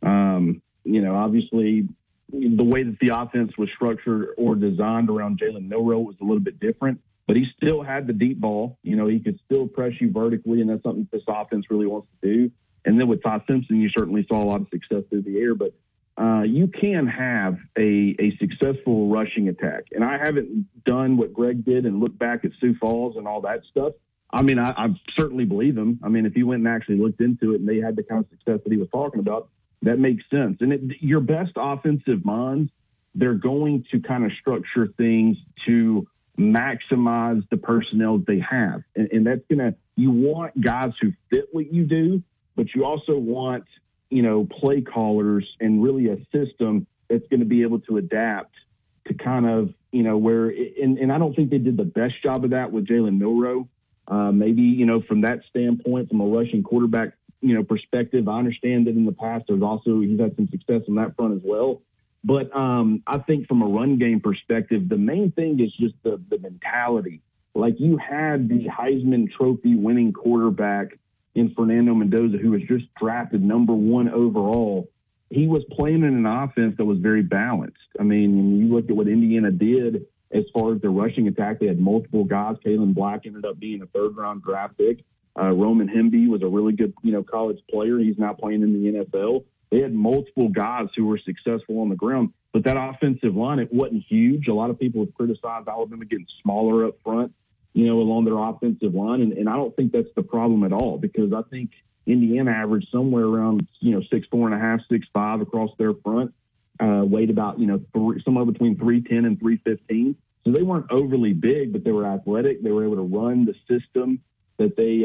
obviously the way that the offense was structured or designed around Jalen Milroe was a little bit different, but he still had the deep ball. He could still press you vertically, and that's something this offense really wants to do. And then with Ty Simpson, you certainly saw a lot of success through the air, but you can have a successful rushing attack. And I haven't done what Greg did and looked back at Sioux Falls and all that stuff. I certainly believe him. If he went and actually looked into it and they had the kind of success that he was talking about, that makes sense. And your best offensive minds, they're going to kind of structure things to maximize the personnel that they have. And that's you want guys who fit what you do, but you also want, play callers and really a system that's going to be able to adapt to kind of, where, and I don't think they did the best job of that with Jalen Milroe. Maybe, from that standpoint, from a rushing quarterback, perspective, I understand that in the past, he's had some success on that front as well. But I think from a run game perspective, the main thing is just the mentality Like, you had the Heisman Trophy winning quarterback in Fernando Mendoza, who was just drafted number 1 overall. He was playing in an offense that was very balanced. I mean, when you look at what Indiana did as far as their rushing attack, they had multiple guys. Kalen Black ended up being a 3rd-round draft pick. Roman Hemby was a really good, college player. He's now playing in the NFL. They had multiple guys who were successful on the ground. But that offensive line, it wasn't huge. A lot of people have criticized Alabama getting smaller up front, along their offensive line. And I don't think that's the problem at all, because I think Indiana averaged somewhere around, 6'4.5", 6'5" across their front, weighed about, somewhere between 310 and 315. So they weren't overly big, but they were athletic. They were able to run the system that they,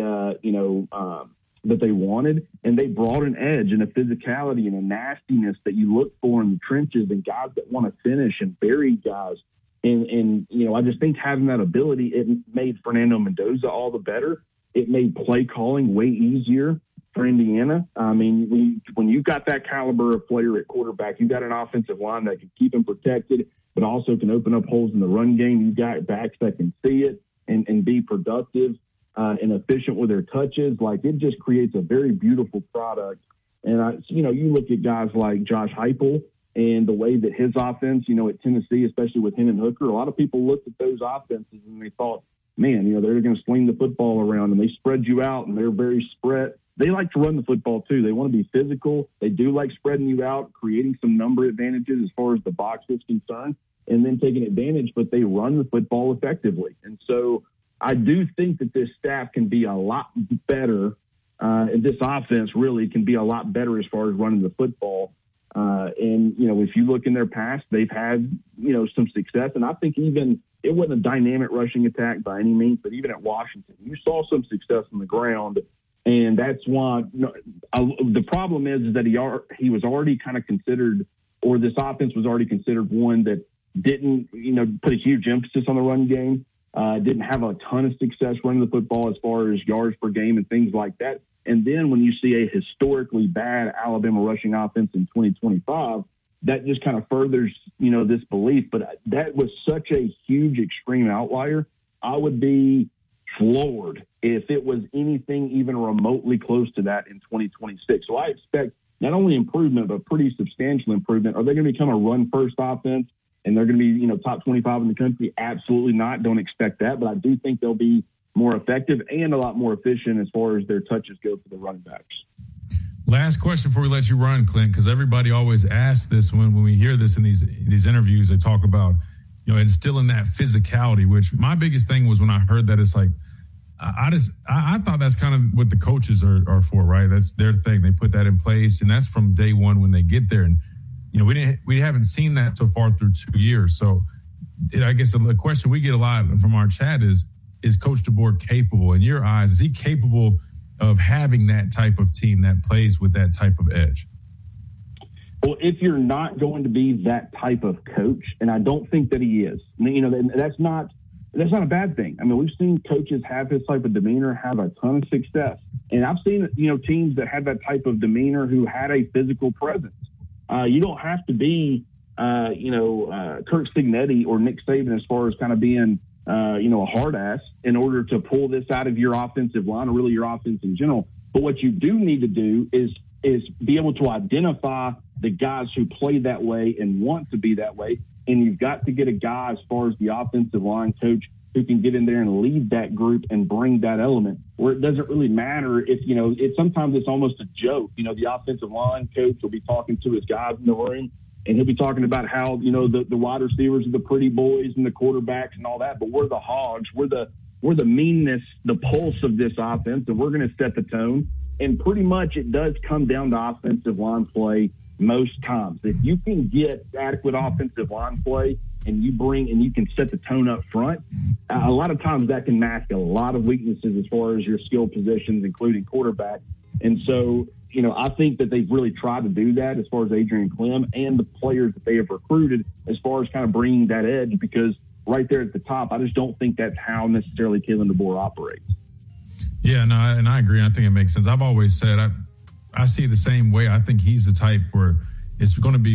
that they wanted, and they brought an edge and a physicality and a nastiness that you look for in the trenches, and guys that want to finish and bury guys. And I just think having that ability, it made Fernando Mendoza all the better. It made play calling way easier for Indiana. I mean, when you've got that caliber of player at quarterback, you've got an offensive line that can keep him protected, but also can open up holes in the run game. You've got backs that can see it and be productive and efficient with their touches. Like, it just creates a very beautiful product. And, you look at guys like Josh Heupel and the way that his offense, at Tennessee, especially with him and Hooker, a lot of people looked at those offenses and they thought, man, they're going to sling the football around, and they spread you out, and they're very spread. They like to run the football too. They want to be physical. They do like spreading you out, creating some number advantages as far as the box is concerned, and then taking advantage, but they run the football effectively. And so I do think that this staff can be a lot better, and this offense really can be a lot better as far as running the football. And, if you look in their past, they've had, some success. And I think even it wasn't a dynamic rushing attack by any means, but even at Washington, you saw some success on the ground. And that's why the problem is that he was already kind of considered, or this offense was already considered one that didn't, put a huge emphasis on the run game, didn't have a ton of success running the football as far as yards per game and things like that. And then when you see a historically bad Alabama rushing offense in 2025, that just kind of furthers, this belief. But that was such a huge extreme outlier. I would be floored if it was anything even remotely close to that in 2026. So I expect not only improvement, but pretty substantial improvement. Are they going to become a run-first offense and they're going to be, top 25 in the country? Absolutely not. Don't expect that. But I do think they'll be more effective and a lot more efficient as far as their touches go for the running backs. Last question before we let you run, Clint, because everybody always asks this when we hear this in these interviews. They talk about, instilling that physicality, which my biggest thing was when I heard that, it's like, I thought that's kind of what the coaches are for, right? That's their thing. They put that in place, and that's from day one when they get there. And, we haven't seen that so far through 2 years. So I guess the question we get a lot from our chat is Coach DeBoer capable, in your eyes, is he capable of having that type of team that plays with that type of edge? Well, if you're not going to be that type of coach, and I don't think that he is, that's not a bad thing. I mean, we've seen coaches have this type of demeanor, have a ton of success. And I've seen, teams that had that type of demeanor who had a physical presence. You don't have to be, Kirk Cignetti or Nick Saban as far as kind of being, a hard ass in order to pull this out of your offensive line or really your offense in general. But what you do need to do is be able to identify the guys who play that way and want to be that way. And you've got to get a guy as far as the offensive line coach who can get in there and lead that group and bring that element where it doesn't really matter if, sometimes it's almost a joke. The offensive line coach will be talking to his guys in the room, and he'll be talking about how, the wide receivers are the pretty boys and the quarterbacks and all that, but we're the hogs. We're the meanness, the pulse of this offense, and we're going to set the tone. And pretty much it does come down to offensive line play most times. If you can get adequate offensive line play and you can set the tone up front, a lot of times that can mask a lot of weaknesses as far as your skill positions, including quarterback. And so, I think that they've really tried to do that as far as Adrian Clem and the players that they have recruited as far as kind of bringing that edge, because right there at the top, I just don't think that's how necessarily Kalen DeBoer operates. Yeah, no, and I agree. I think it makes sense. I've always said I see it the same way. I think he's the type where it's going to be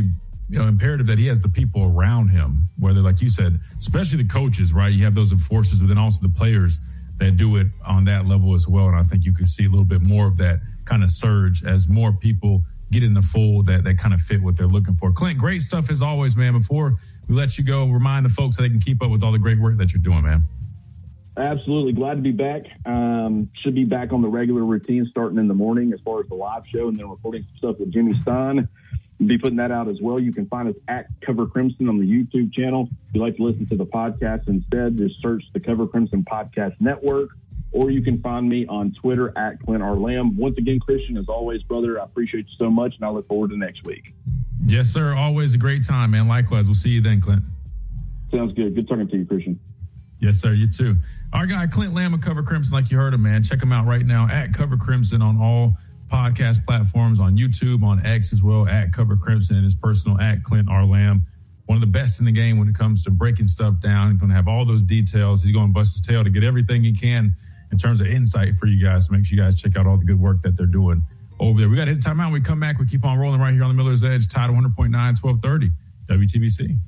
imperative that he has the people around him, whether, like you said, especially the coaches, right? You have those enforcers, but then also the players that do it on that level as well. And I think you could see a little bit more of that kind of surge as more people get in the fold that kind of fit what they're looking for. Clint, great stuff as always, man. Before we let you go, remind the folks that they can keep up with all the great work that you're doing, man. Absolutely. Glad to be back. Should be back on the regular routine starting in the morning as far as the live show, and then recording some stuff with Jimmy Stein. We'll be putting that out as well. You can find us at Cover Crimson on the YouTube channel. If you'd like to listen to the podcast instead, just search the Cover Crimson Podcast Network, or you can find me on Twitter at Clint R. Lamb. Once again, Christian, as always, brother, I appreciate you so much, and I look forward to next week. Yes, sir. Always a great time, man. Likewise. We'll see you then, Clint. Sounds good. Good talking to you, Christian. Yes, sir. You too. Our guy, Clint Lamb of Cover Crimson, like you heard him, man. Check him out right now at Cover Crimson on all podcast platforms, on YouTube, on X as well, at Cover Crimson, and his personal at Clint R. Lamb. One of the best in the game when it comes to breaking stuff down. He's going to have all those details. He's going to bust his tail to get everything he can in terms of insight for you guys. So make sure you guys check out all the good work that they're doing over there. We got to hit time out. When we come back, we keep on rolling right here on the Miller's Edge, Tide 100.9, 1230, WTBC.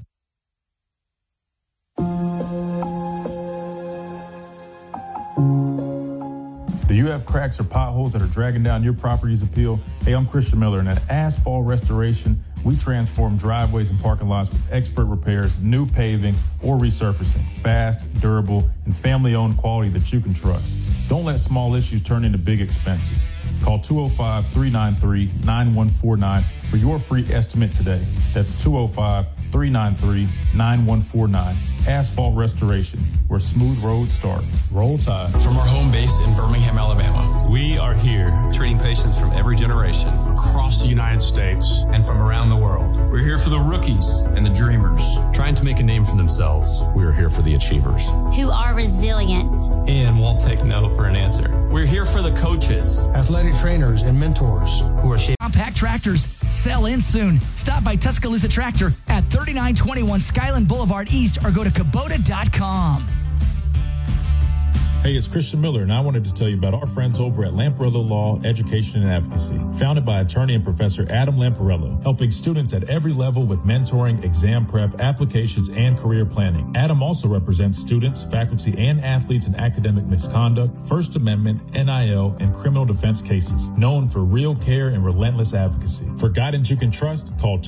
Do you have cracks or potholes that are dragging down your property's appeal? Hey, I'm Christian Miller, and at Asphalt Restoration, we transform driveways and parking lots with expert repairs, new paving, or resurfacing. Fast, durable, and family-owned quality that you can trust. Don't let small issues turn into big expenses. Call 205-393-9149 for your free estimate today. That's 205-393-9149. Asphalt Restoration, where smooth roads start. Roll Tide. From our home base in Birmingham, Alabama, we are here treating patients from every generation across the United States and from around the world. We're here for the rookies and the dreamers, trying to make a name for themselves. We are here for the achievers, who are resilient and won't take no for an answer. We're here for the coaches, athletic trainers, and mentors who are shaping. Compact tractors sell in soon. Stop by Tuscaloosa Tractor at 3921 Skyland Boulevard East, or go to Kubota.com. Hey, it's Christian Miller, and I wanted to tell you about our friends over at Lamparello Law, Education and Advocacy. Founded by attorney and Professor Adam Lamparello, helping students at every level with mentoring, exam prep, applications, and career planning. Adam also represents students, faculty, and athletes in academic misconduct, First Amendment, NIL, and criminal defense cases. Known for real care and relentless advocacy. For guidance you can trust, call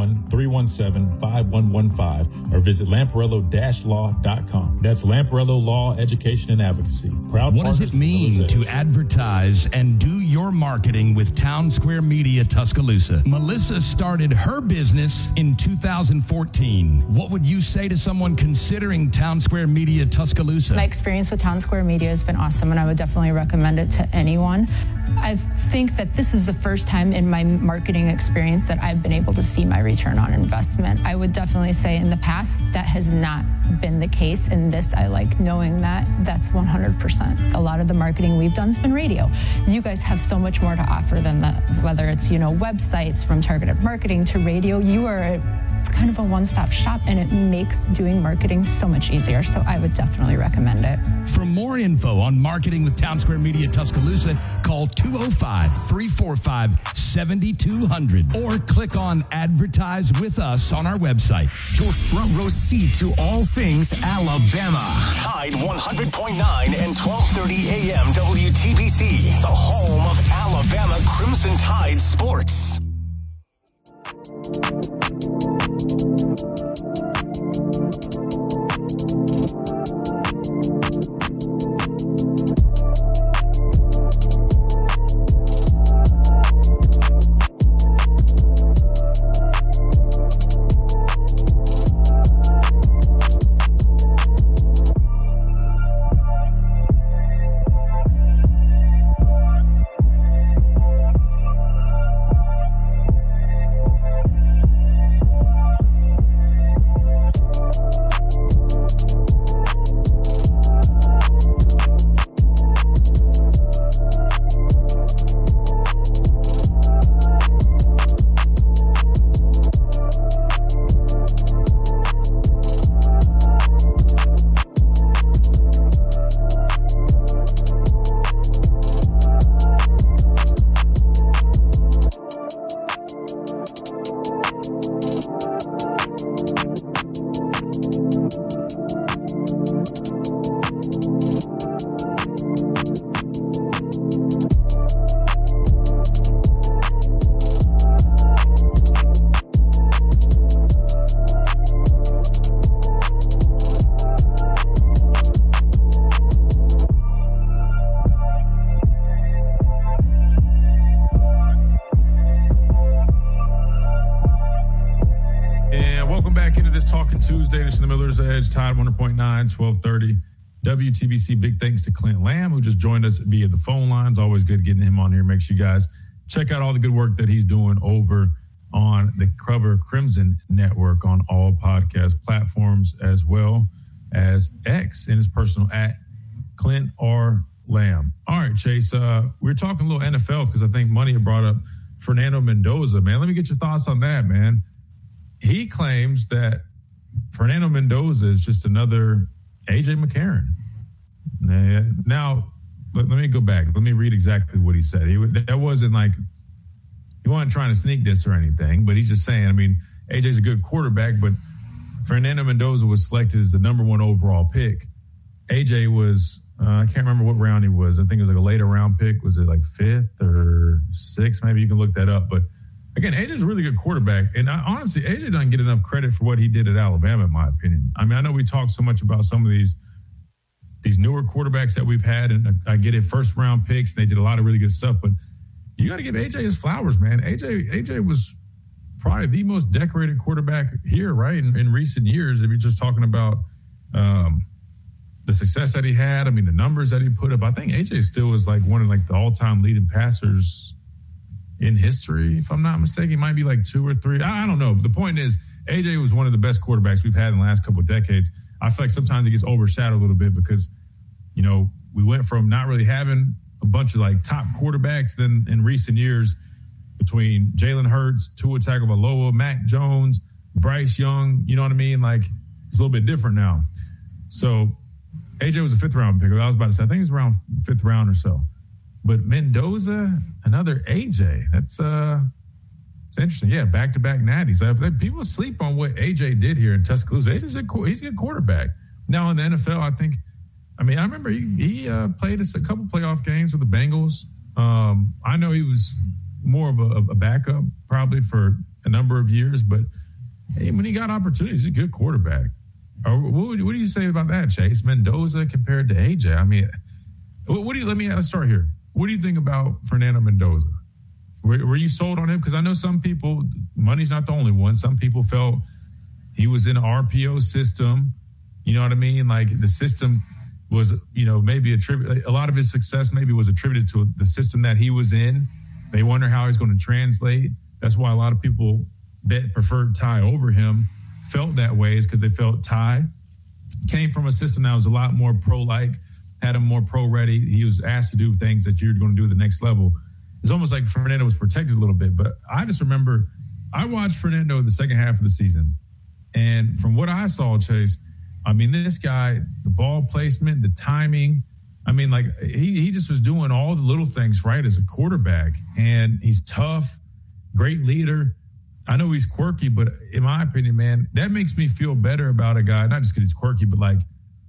201-317-5115 or visit Lamparello-law.com. That's Lamparello Law, Education and Advocacy. What does it mean to advertise and do your marketing with Town Square Media Tuscaloosa? Melissa started her business in 2014. What would you say to someone considering Town Square Media Tuscaloosa? My experience with Town Square Media has been awesome, and I would definitely recommend it to anyone. I think that this is the first time in my marketing experience that I've been able to see my return on investment. I would definitely say in the past that has not been the case. In this, I like knowing that that's 100%. A lot of the marketing we've done has been radio. You guys have so much more to offer than that, whether it's, websites, from targeted marketing to radio. You are kind of a one-stop shop, and it makes doing marketing so much easier. So I would definitely recommend it. For more info on marketing with Town Square Media Tuscaloosa, call 205-345-7200 or click on Advertise with Us on our website. Your front row seat to all things Alabama. Tide 100.9 and 1230 AM WTBC, the home of Alabama Crimson Tide sports. back into this Talking Tuesday. This is the Miller's Edge, Tide 100.9, 1230. WTBC, big thanks to Clint Lamb, who just joined us via the phone lines. Always good getting him on here. Make sure you guys check out all the good work that he's doing over on the Cover Crimson Network on all podcast platforms, as well as X in his personal at Clint R. Lamb. All right, Chase, we were talking a little NFL because I think Money had brought up Fernando Mendoza. Man, let me get your thoughts on that, man. He claims that Fernando Mendoza is just another A.J. McCarron. Now, let me go back. Let me read exactly what he said. That wasn't like he wasn't trying to sneak this or anything, but he's just saying, I mean, A.J.'s a good quarterback, but Fernando Mendoza was selected as the number 1 overall pick. A.J. was, I can't remember what round he was. I think it was like a later round pick. Was it like 5th or 6th? Maybe you can look that up. But again, A.J.'s a really good quarterback. And honestly, A.J. doesn't get enough credit for what he did at Alabama, in my opinion. I mean, I know we talk so much about some of these newer quarterbacks that we've had, and I get it, first-round picks, and they did a lot of really good stuff. But you got to give A.J. his flowers, man. A.J. was probably the most decorated quarterback here, right, in recent years. If you're just talking about the success that he had, I mean, the numbers that he put up. I think A.J. still is like one of like the all-time leading passers in history, if I'm not mistaken. He might be like 2 or 3. I don't know. But the point is, A.J. was one of the best quarterbacks we've had in the last couple of decades. I feel like sometimes it gets overshadowed a little bit because, you know, we went from not really having a bunch of like top quarterbacks then in recent years between Jalen Hurts, Tua Tagovailoa, Mac Jones, Bryce Young. You know what I mean? Like, it's a little bit different now. So A.J. was a 5th round pick. I was about to say, I think it was around 5th round or so. But Mendoza, another A.J. That's it's interesting. Yeah, back-to-back natties. People sleep on what A.J. did here in Tuscaloosa. He's a good quarterback. Now in the NFL, I remember he played a couple playoff games with the Bengals. I know he was more of a backup probably for a number of years, but hey, when he got opportunities, he's a good quarterback. What do you say about that, Chase? Mendoza compared to A.J.? I mean, let's start here. What do you think about Fernando Mendoza? Were you sold on him? Because I know some people, Money's not the only one. Some people felt he was in an RPO system. You know what I mean? Like the system was, you know, maybe a lot of his success maybe was attributed to the system that he was in. They wonder how he's going to translate. That's why a lot of people that preferred Ty over him felt that way, is because they felt Ty came from a system that was a lot more pro-like, had him more pro-ready. He was asked to do things that you're going to do at the next level. It's almost like Fernando was protected a little bit. But I just remember I watched Fernando in the second half of the season. And from what I saw, Chase, I mean, this guy, the ball placement, the timing, I mean, like he just was doing all the little things right as a quarterback. And he's tough, great leader. I know he's quirky, but in my opinion, man, that makes me feel better about a guy, not just because he's quirky, but like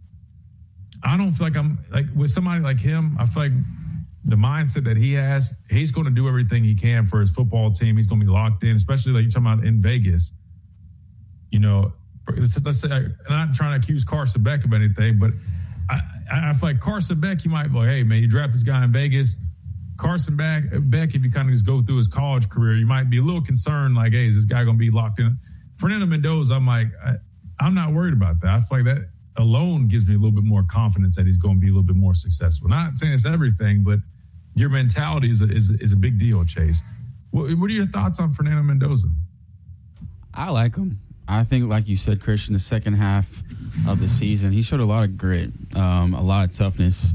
I don't feel like I'm like with somebody like him. I feel like the mindset that he has, he's going to do everything he can for his football team. He's going to be locked in, especially like you're talking about in Vegas. You know, let's say, I'm not trying to accuse Carson Beck of anything, but I feel like Carson Beck, you might be like, hey, man, you draft this guy in Vegas. Carson Beck, if you kind of just go through his college career, you might be a little concerned, like, hey, is this guy going to be locked in? Fernando Mendoza, I'm like, I'm not worried about that. I feel like that alone gives me a little bit more confidence that he's going to be a little bit more successful. Not saying it's everything, but your mentality is a big deal, Chase. What are your thoughts on Fernando Mendoza? I like him. I think, like you said, Christian, the second half of the season, he showed a lot of grit, a lot of toughness.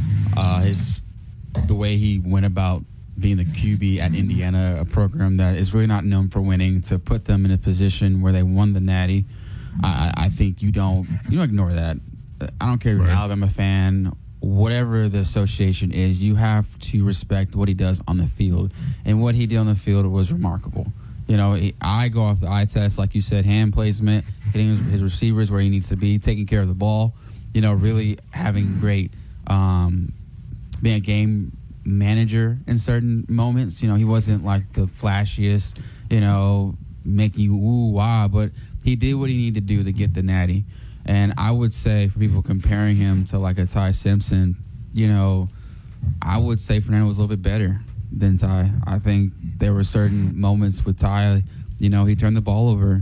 The way he went about being the QB at Indiana, a program that is really not known for winning, to put them in a position where they won the Natty. I think you don't ignore that. I don't care if you're an Alabama fan, whatever the association is, you have to respect what he does on the field. And what he did on the field was remarkable. You know, I go off the eye test, like you said, hand placement, hitting his receivers where he needs to be, taking care of the ball, you know, really having great being a game manager in certain moments. You know, he wasn't like the flashiest, you know, making you ooh-wah, but he did what he needed to do to get the Natty. And I would say, for people comparing him to like a Ty Simpson, you know, I would say Fernando was a little bit better than Ty. I think there were certain moments with Ty, you know, he turned the ball over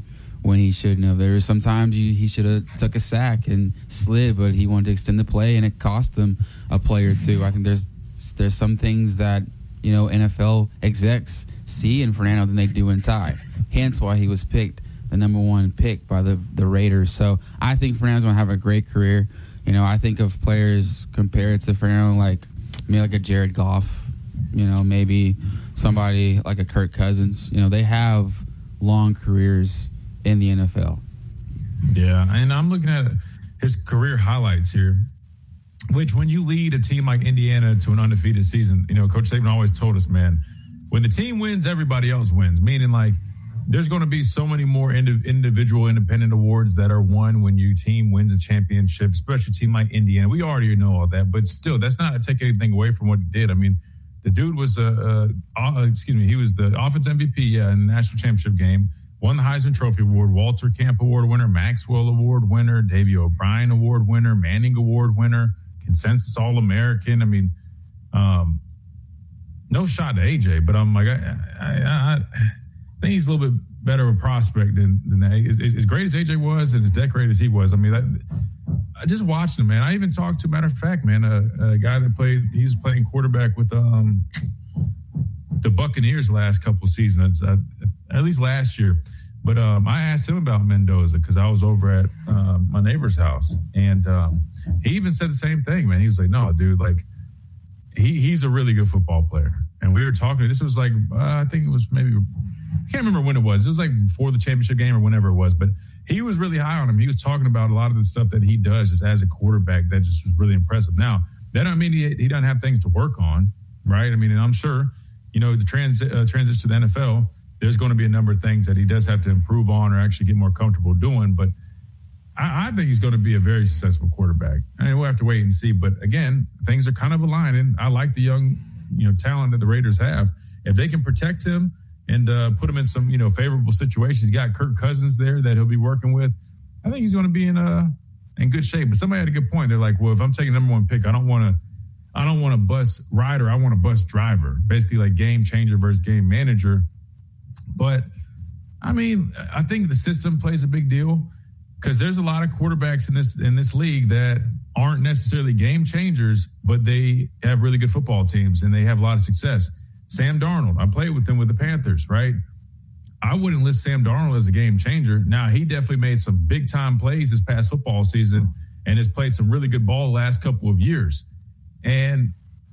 when he shouldn't have. There were sometimes he should have took a sack and slid, but he wanted to extend the play, and it cost them a play or two. I think there's some things that, NFL execs see in Fernando than they do in Ty. Hence why he was picked the number one pick by the Raiders. So I think Fernando's going to have a great career. I think of players compared to Fernando maybe like a Jared Goff, maybe somebody like a Kirk Cousins. They have long careers in the NFL. Yeah, and I'm looking at his career highlights here, which when you lead a team like Indiana to an undefeated season, Coach Saban always told us, man, when the team wins, everybody else wins, meaning there's going to be so many more individual independent awards that are won when your team wins a championship, especially a team like Indiana. We already know all that, but still, that's not to take anything away from what he did. I mean, the dude was he was the offense MVP in the national championship game, won the Heisman Trophy Award, Walter Camp Award winner, Maxwell Award winner, Davey O'Brien Award winner, Manning Award winner, consensus All-American. I mean, no shot to AJ, but I'm I think he's a little bit better of a prospect than that. As great as AJ was and as decorated as he was, I mean, I just watched him, man. I even talked to, matter of fact, man, a guy that he was playing quarterback with the Buccaneers last couple of seasons, at least last year. But I asked him about Mendoza because I was over at my neighbor's house, and he even said the same thing, man. He was like, no, dude, he's a really good football player. And we were talking, this was I think it was maybe, I can't remember when it was. It was before the championship game or whenever it was, but he was really high on him. He was talking about a lot of the stuff that he does just as a quarterback that just was really impressive. Now, that don't mean he doesn't have things to work on, right? I mean, and I'm sure, the transition to the NFL, there's going to be a number of things that he does have to improve on or actually get more comfortable doing. But I think he's going to be a very successful quarterback. I mean, we'll have to wait and see. But again, things are kind of aligning. I like the young, talent that the Raiders have. If they can protect him and put him in some, favorable situations, he's got Kirk Cousins there that he'll be working with. I think he's going to be in good shape. But somebody had a good point. They're like, well, if I'm taking number one pick, I don't want to bust rider. I want to bust driver. Basically, like game changer versus game manager. But I mean, I think the system plays a big deal because there's a lot of quarterbacks in this league that aren't necessarily game changers, but they have really good football teams and they have a lot of success. Sam Darnold, I played with him with the Panthers, right? I wouldn't list Sam Darnold as a game changer. Now, he definitely made some big-time plays this past football season and has played some really good ball the last couple of years. And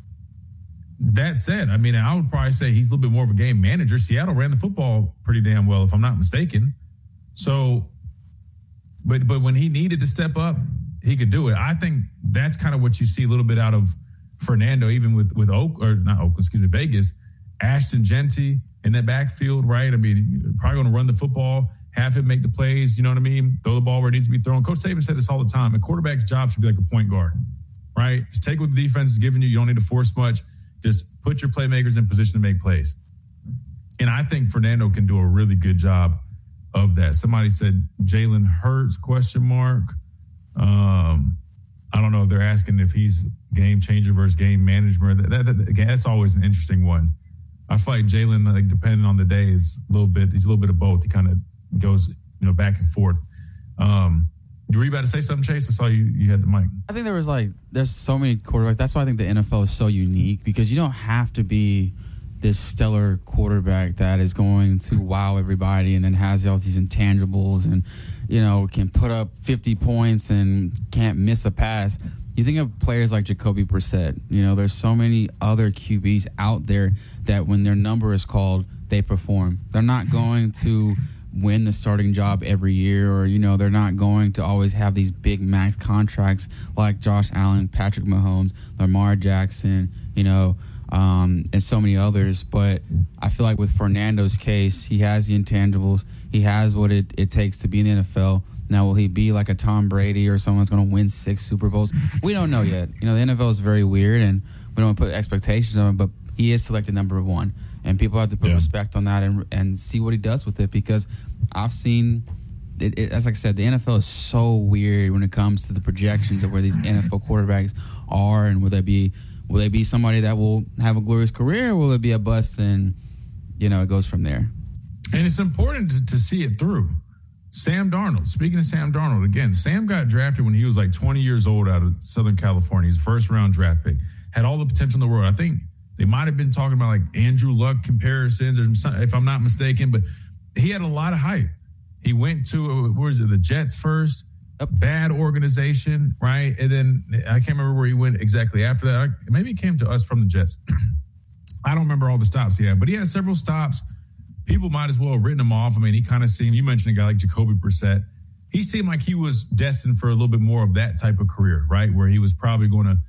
that said, I mean, I would probably say he's a little bit more of a game manager. Seattle ran the football pretty damn well, if I'm not mistaken. So, but when he needed to step up, he could do it. I think that's kind of what you see a little bit out of Fernando, even with Vegas. Ashton Genty in that backfield, right? I mean, probably going to run the football, have him make the plays, you know what I mean? Throw the ball where it needs to be thrown. Coach Saban said this all the time. A quarterback's job should be like a point guard, right? Just take what the defense is giving you. You don't need to force much. Just put your playmakers in position to make plays. And I think Fernando can do a really good job of that. Somebody said Jalen Hurts, ? I don't know if they're asking if he's game changer versus game manager. That's always an interesting one. I feel like Jalen, depending on the day, he's a little bit of both. He kind of goes, back and forth. Were you about to say something, Chase? I saw you had the mic. I think there's so many quarterbacks. That's why I think the NFL is so unique because you don't have to be this stellar quarterback that is going to wow everybody and then has all these intangibles and, can put up 50 points and can't miss a pass. You think of players like Jacoby Brissett. There's so many other QBs out there that when their number is called, they perform. They're not going to win the starting job every year or, they're not going to always have these big max contracts like Josh Allen, Patrick Mahomes, Lamar Jackson, and so many others. But I feel like with Fernando's case, he has the intangibles. He has what it takes to be in the NFL. Now, will he be like a Tom Brady or someone that's going to win 6 Super Bowls? We don't know yet. The NFL is very weird, and we don't put expectations on him, but he is selected number 1. And people have to put respect on that and see what he does with it because I've seen it, as I said, the NFL is so weird when it comes to the projections of where these NFL quarterbacks are and will they be somebody that will have a glorious career or will it be a bust and, it goes from there. And it's important to see it through. Sam Darnold. Speaking of Sam Darnold, again, Sam got drafted when he was like 20 years old out of Southern California. He's first-round draft pick. Had all the potential in the world. I think they might have been talking about like Andrew Luck comparisons, or some, if I'm not mistaken, but he had a lot of hype. He went to, the Jets first, a bad organization, right? And then I can't remember where he went exactly after that. Maybe he came to us from the Jets. I don't remember all the stops he had, but he had several stops. People might as well have written him off. I mean, he kind of seemed, you mentioned a guy like Jacoby Brissett. He seemed like he was destined for a little bit more of that type of career, right? Where he was probably going to,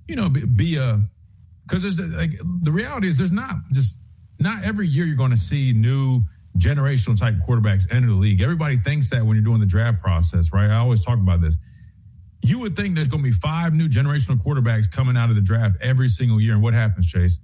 be because there's like, the reality is not every year you're going to see new generational type quarterbacks enter the league. Everybody thinks that when you're doing the draft process, right? I always talk about this. You would think there's going to be 5 new generational quarterbacks coming out of the draft every single year. And what happens, Chase?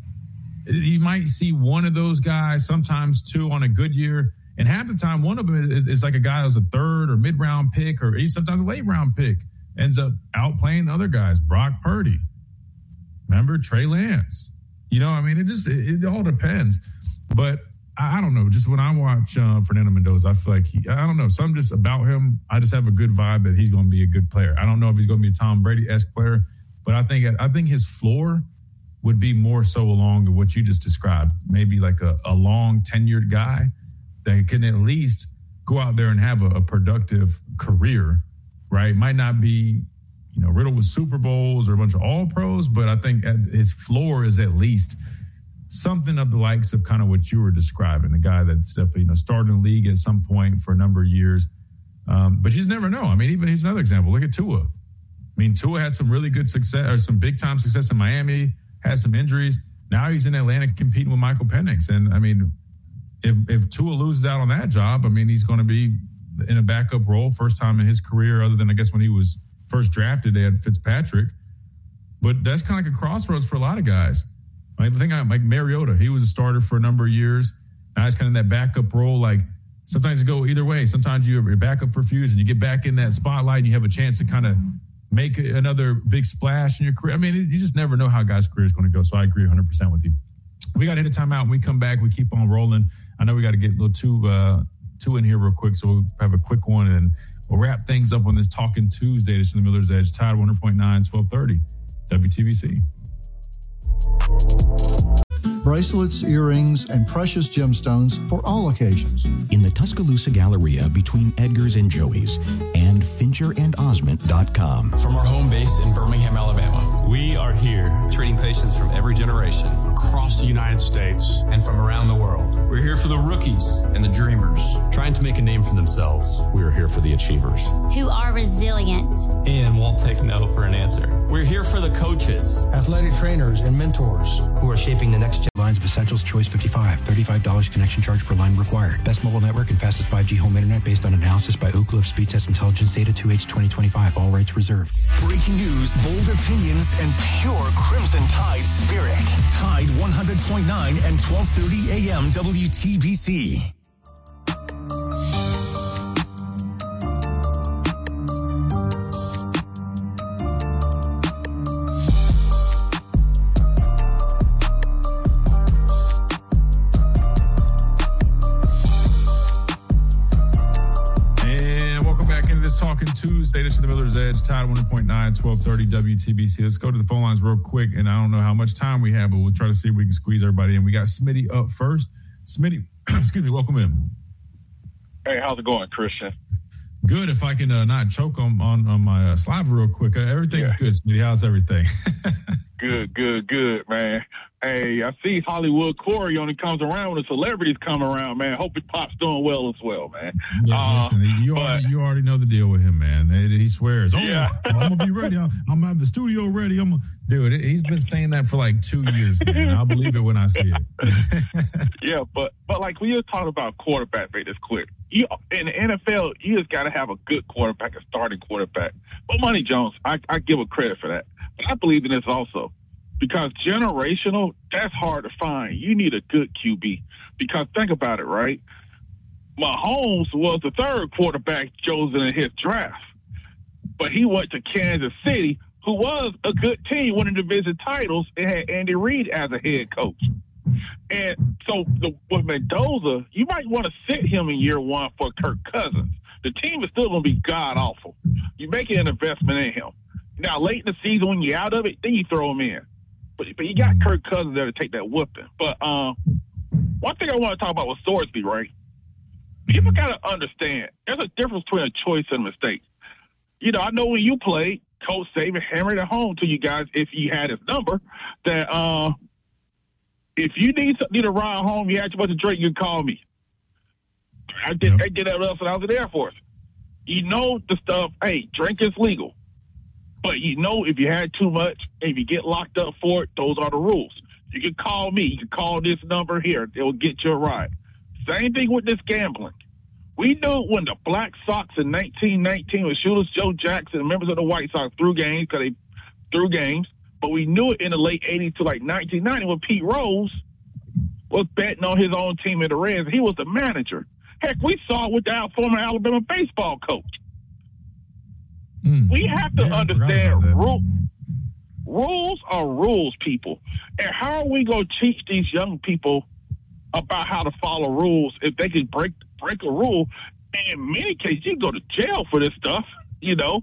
You might see one of those guys, sometimes 2 on a good year. And half the time, one of them is like a guy who's a 3rd or mid-round pick, or sometimes a late-round pick, ends up outplaying the other guys. Brock Purdy. Remember? Trey Lance. It all depends. But I don't know. Just when I watch Fernando Mendoza, I feel like I don't know. Something just about him, I just have a good vibe that he's going to be a good player. I don't know if he's going to be a Tom Brady-esque player, but I think his floor would be more so along what you just described. Maybe like a long tenured guy that can at least go out there and have a productive career, right? Might not be, riddled with Super Bowls or a bunch of all pros, but I think his floor is at least something of the likes of kind of what you were describing, a guy that's definitely, started in the league at some point for a number of years. But you just never know. I mean, even here's another example. Look at Tua. I mean, Tua had some really good success, or some big time success in Miami, had some injuries. Now he's in Atlanta competing with Michael Penix. And I mean, if Tua loses out on that job, I mean, he's going to be in a backup role, first time in his career, other than I guess when he was first drafted, they had Fitzpatrick. But that's kind of like a crossroads for a lot of guys. Like the thing like Mariota, he was a starter for a number of years. Now he's kind of in that backup role. Like sometimes you go either way. Sometimes you're backup for Fuse and you get back in that spotlight and you have a chance to kind of make another big splash in your career. I mean, you just never know how a guy's career is going to go. So I agree 100% with you. We got to hit a timeout. When we come back, we keep on rolling. I know we got to get a little two in here real quick, so we'll have a quick one, and we'll wrap things up on this Talking Tuesday. This is the Miller's Edge, Tide 100.9, 1230, WTBC. Bracelets, earrings, and precious gemstones for all occasions. In the Tuscaloosa Galleria between Edgar's and Joey's and FincherandOsment.com. From our home base in Birmingham, Alabama, we are here treating patients from every generation. Across the United States. And from around the world. We're here for the rookies and the dreamers. Trying to make a name for themselves. We are here for the achievers. Who are resilient. And won't take no for an answer. We're here for the coaches. Athletic trainers and mentors who are shaping the next generation. Lines of Essentials Choice 55. $35 connection charge per line required. Best mobile network and fastest 5G home internet based on analysis by Ookla of Speed Test Intelligence Data 2H 2025. All rights reserved. Breaking news, bold opinions, and pure Crimson Tide spirit. Tide 100.9 and 1230 AM WTBC. Tuesday, this is the Miller's Edge, Tide 100.9, 1230 WTBC. Let's go to the phone lines real quick, and I don't know how much time we have, but we'll try to see if we can squeeze everybody in. We got Smitty up first. Smitty, excuse me, welcome in. Hey, how's it going, Christian? Good. If I can not choke on my saliva real quick. Everything's good, Smitty. How's everything? Good, man. Hey, I see Hollywood Corey only comes around when the celebrities come around, man. Hope his pop's doing well as well, man. Yeah, listen, you already know the deal with him, man. He swears, I'm going to be ready. I'm going to have the studio ready. Dude, he's been saying that for like 2 years, man. I'll believe it when I see it. Yeah, but like when you're talking about quarterback, man, it's quick. In the NFL, you just got to have a good quarterback, a starting quarterback. But Money Jones, I give a credit for that. But I believe in this also. Because generational, that's hard to find. You need a good QB. Because think about it, right? Mahomes was the third quarterback chosen in his draft. But he went to Kansas City, who was a good team, winning division titles, and had Andy Reid as a head coach. And so with Mendoza, you might want to sit him in year one for Kirk Cousins. The team is still going to be god-awful. You're making an investment in him. Now, late in the season, when you're out of it, then you throw him in. But you got Kirk Cousins there to take that whooping. But one thing I want to talk about with Sorsby, right? People got to understand there's a difference between a choice and a mistake. You know, I know when you played, Coach Saban hammered it home to you guys if you had his number that if you need a ride home, you had too much to drink, you can call me. I did that with us when I was in the Air Force. You know the stuff, hey, drink is legal. But you know if you had too much, if you get locked up for it, those are the rules. You can call me. You can call this number here. It will get you a ride. Same thing with this gambling. We knew when the Black Sox in 1919 with Shoeless Joe Jackson and members of the White Sox threw games because they threw games. But we knew it in the late 80s to like 1990 when Pete Rose was betting on his own team in the Reds. He was the manager. Heck, we saw it with the former Alabama baseball coach. We have to understand rules are rules, people. And how are we going to teach these young people about how to follow rules if they can break a rule? And in many cases, you can go to jail for this stuff, you know.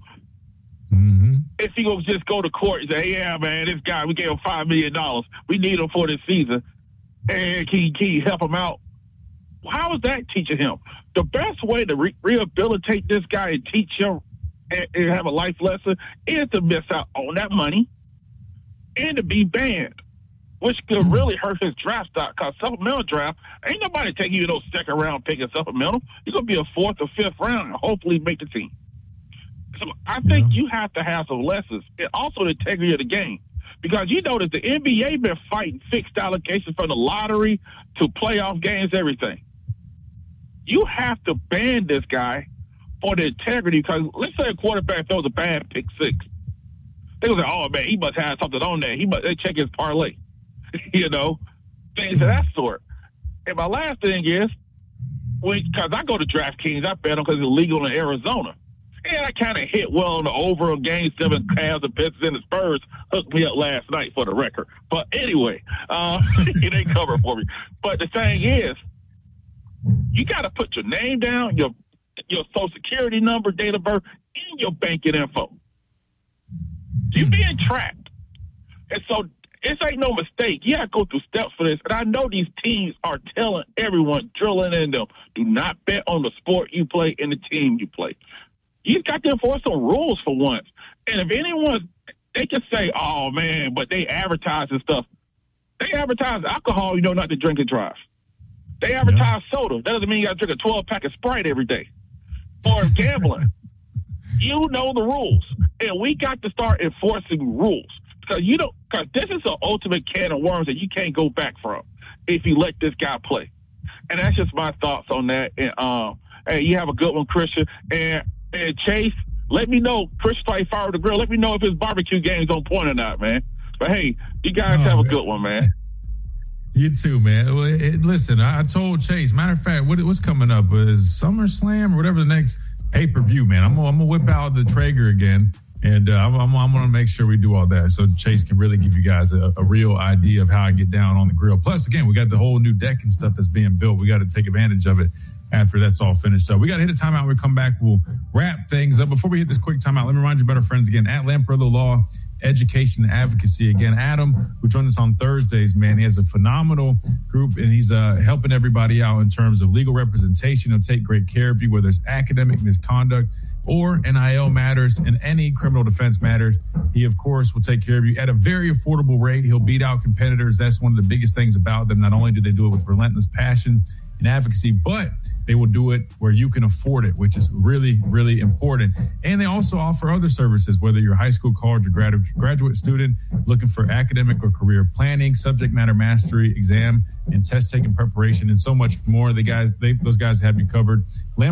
If you go just go to court and say, yeah, man, this guy, we gave him $5 million. We need him for this season. And can you help him out? How is that teaching him? The best way to rehabilitate this guy and teach him and have a life lesson is to miss out on that money and to be banned, which could really hurt his draft stock. Because supplemental draft, ain't nobody taking you no second round pick in supplemental. You're going to be a fourth or fifth round and hopefully make the team. So I think you have to have some lessons and also the integrity of the game. Because you notice the NBA been fighting fixed allocations from the lottery to playoff games, everything. You have to ban this guy for the integrity, because let's say a quarterback throws a bad pick six. They go say, oh, man, he must have something on there. They check his parlay. You know, things of that sort. And my last thing is, because I go to DraftKings, I bet them because it's illegal in Arizona. And I kind of hit well on the over of Game 7 Cavs and Pistons and the Spurs hooked me up last night for the record. But anyway, it ain't covered for me. But the thing is, you got to put your name down, your social security number, date of birth, and your banking info. You're being tracked. And so this ain't no mistake. You got to go through steps for this. And I know these teams are telling everyone, drilling in them, do not bet on the sport you play and the team you play. You got to enforce some rules for once. And if anyone, they can say, oh, man, but they advertise and stuff. They advertise alcohol, not to drink and drive. They advertise soda. That doesn't mean you got to drink a 12-pack of Sprite every day. Or gambling. You know the rules. And we got to start enforcing rules. Because this is an ultimate can of worms that you can't go back from if you let this guy play. And that's just my thoughts on that. And hey, you have a good one, Christian. And Chase, let me know. Chris Fight Fire the Grill. Let me know if his barbecue game's on point or not, man. But hey, you guys have a good one, man. You too, man. Listen, I told Chase. Matter of fact, what's coming up is SummerSlam or whatever the next pay-per-view, man. I'm gonna whip out the Traeger again, and I'm gonna make sure we do all that so Chase can really give you guys a real idea of how I get down on the grill. Plus, again, we got the whole new deck and stuff that's being built. We got to take advantage of it after that's all finished up. We got to hit a timeout. When we come back, we'll wrap things up. Before we hit this quick timeout, let me remind you about our friends again at Lamparello Law Education and Advocacy. Again, Adam, who joined us on Thursdays, man, he has a phenomenal group, and he's helping everybody out in terms of legal representation. He'll take great care of you, whether it's academic misconduct or NIL matters and any criminal defense matters. He, of course, will take care of you at a very affordable rate. He'll beat out competitors. That's one of the biggest things about them. Not only do they do it with relentless passion and advocacy, but they will do it where you can afford it, which is really, really important. And they also offer other services, whether you're a high school, college, or graduate student looking for academic or career planning, subject matter mastery, exam and test taking preparation, and so much more. Those guys have you covered.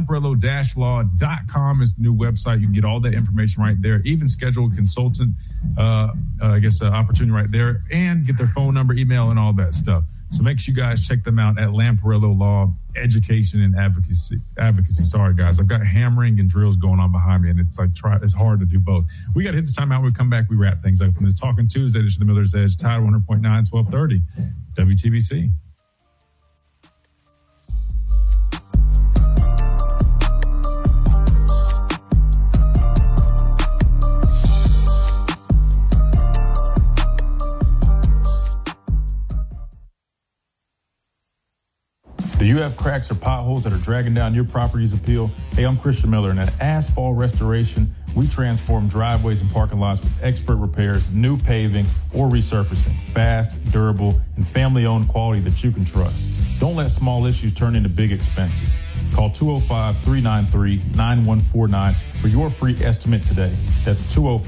Lamparello-law.com is the new website. You can get all that information right there, even schedule a consultant, opportunity right there, and get their phone number, email, and all that stuff. So make sure you guys check them out at Lamparello Law Education and Advocacy. Sorry, guys. I've got hammering and drills going on behind me, and it's hard to do both. We got to hit the timeout. When we come back, we wrap things up. From this Talking Tuesday, this is the Miller's Edge, Tide 100.9, 1230, WTBC. you have cracks or potholes that are dragging down your property's appeal? Hey, I'm Christian Miller, and at Asphalt Restoration, we transform driveways and parking lots with expert repairs, new paving, or resurfacing. Fast, durable, and family-owned quality that you can trust. Don't let small issues turn into big expenses. Call 205-393-9149 for your free estimate today. That's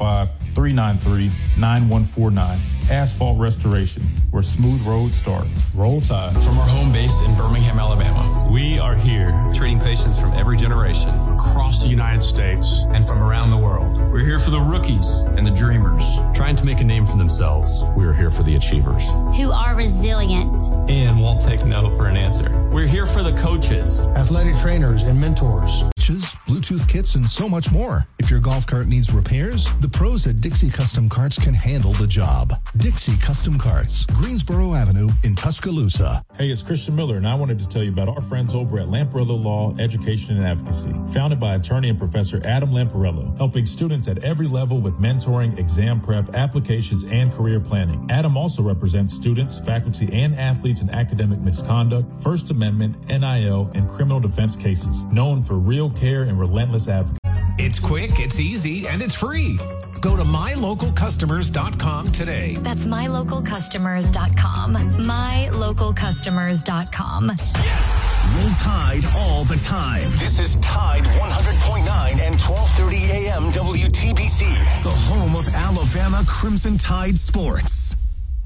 205-393-9149. Asphalt Restoration, where smooth roads start. Roll Tide. From our home base in Birmingham, Alabama, we are here treating patients from every generation across the United States and from around the world. We're here for the rookies and the dreamers, trying to make a name for themselves. We are here for the achievers, who are resilient and won't take no for an answer. We're here for the coaches, athletic trainers, and mentors. Bluetooth kits, and so much more. If your golf cart needs repairs, the pros at Dixie Custom Carts can handle the job. Dixie Custom Carts, Greensboro Avenue in Tuscaloosa. Hey, it's Christian Miller, and I wanted to tell you about our friends over at Lamparello Law, Education and Advocacy. Founded by attorney and Professor Adam Lamparello, helping students at every level with mentoring, exam prep, applications, and career planning. Adam also represents students, faculty, and athletes in academic misconduct, First Amendment, NIL, and criminal defense cases. Known for real care and relentless advocacy. It's quick, it's easy, and it's free. Go to mylocalcustomers.com today. That's mylocalcustomers.com. Mylocalcustomers.com. Yes! Roll Tide all the time. This is Tide 100.9 and 12:30 a.m. WTBC. The home of Alabama Crimson Tide sports.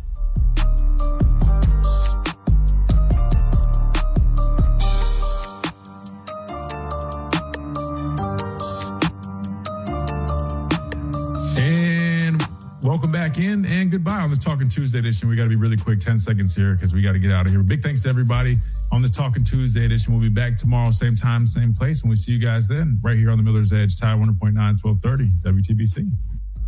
Welcome back in and goodbye on this Talking Tuesday edition. We got to be really quick, 10 seconds here because we got to get out of here. Big thanks to everybody on this Talking Tuesday edition. We'll be back tomorrow, same time, same place, and we'll see you guys then right here on the Miller's Edge, Tide 100.9, 1230, WTBC.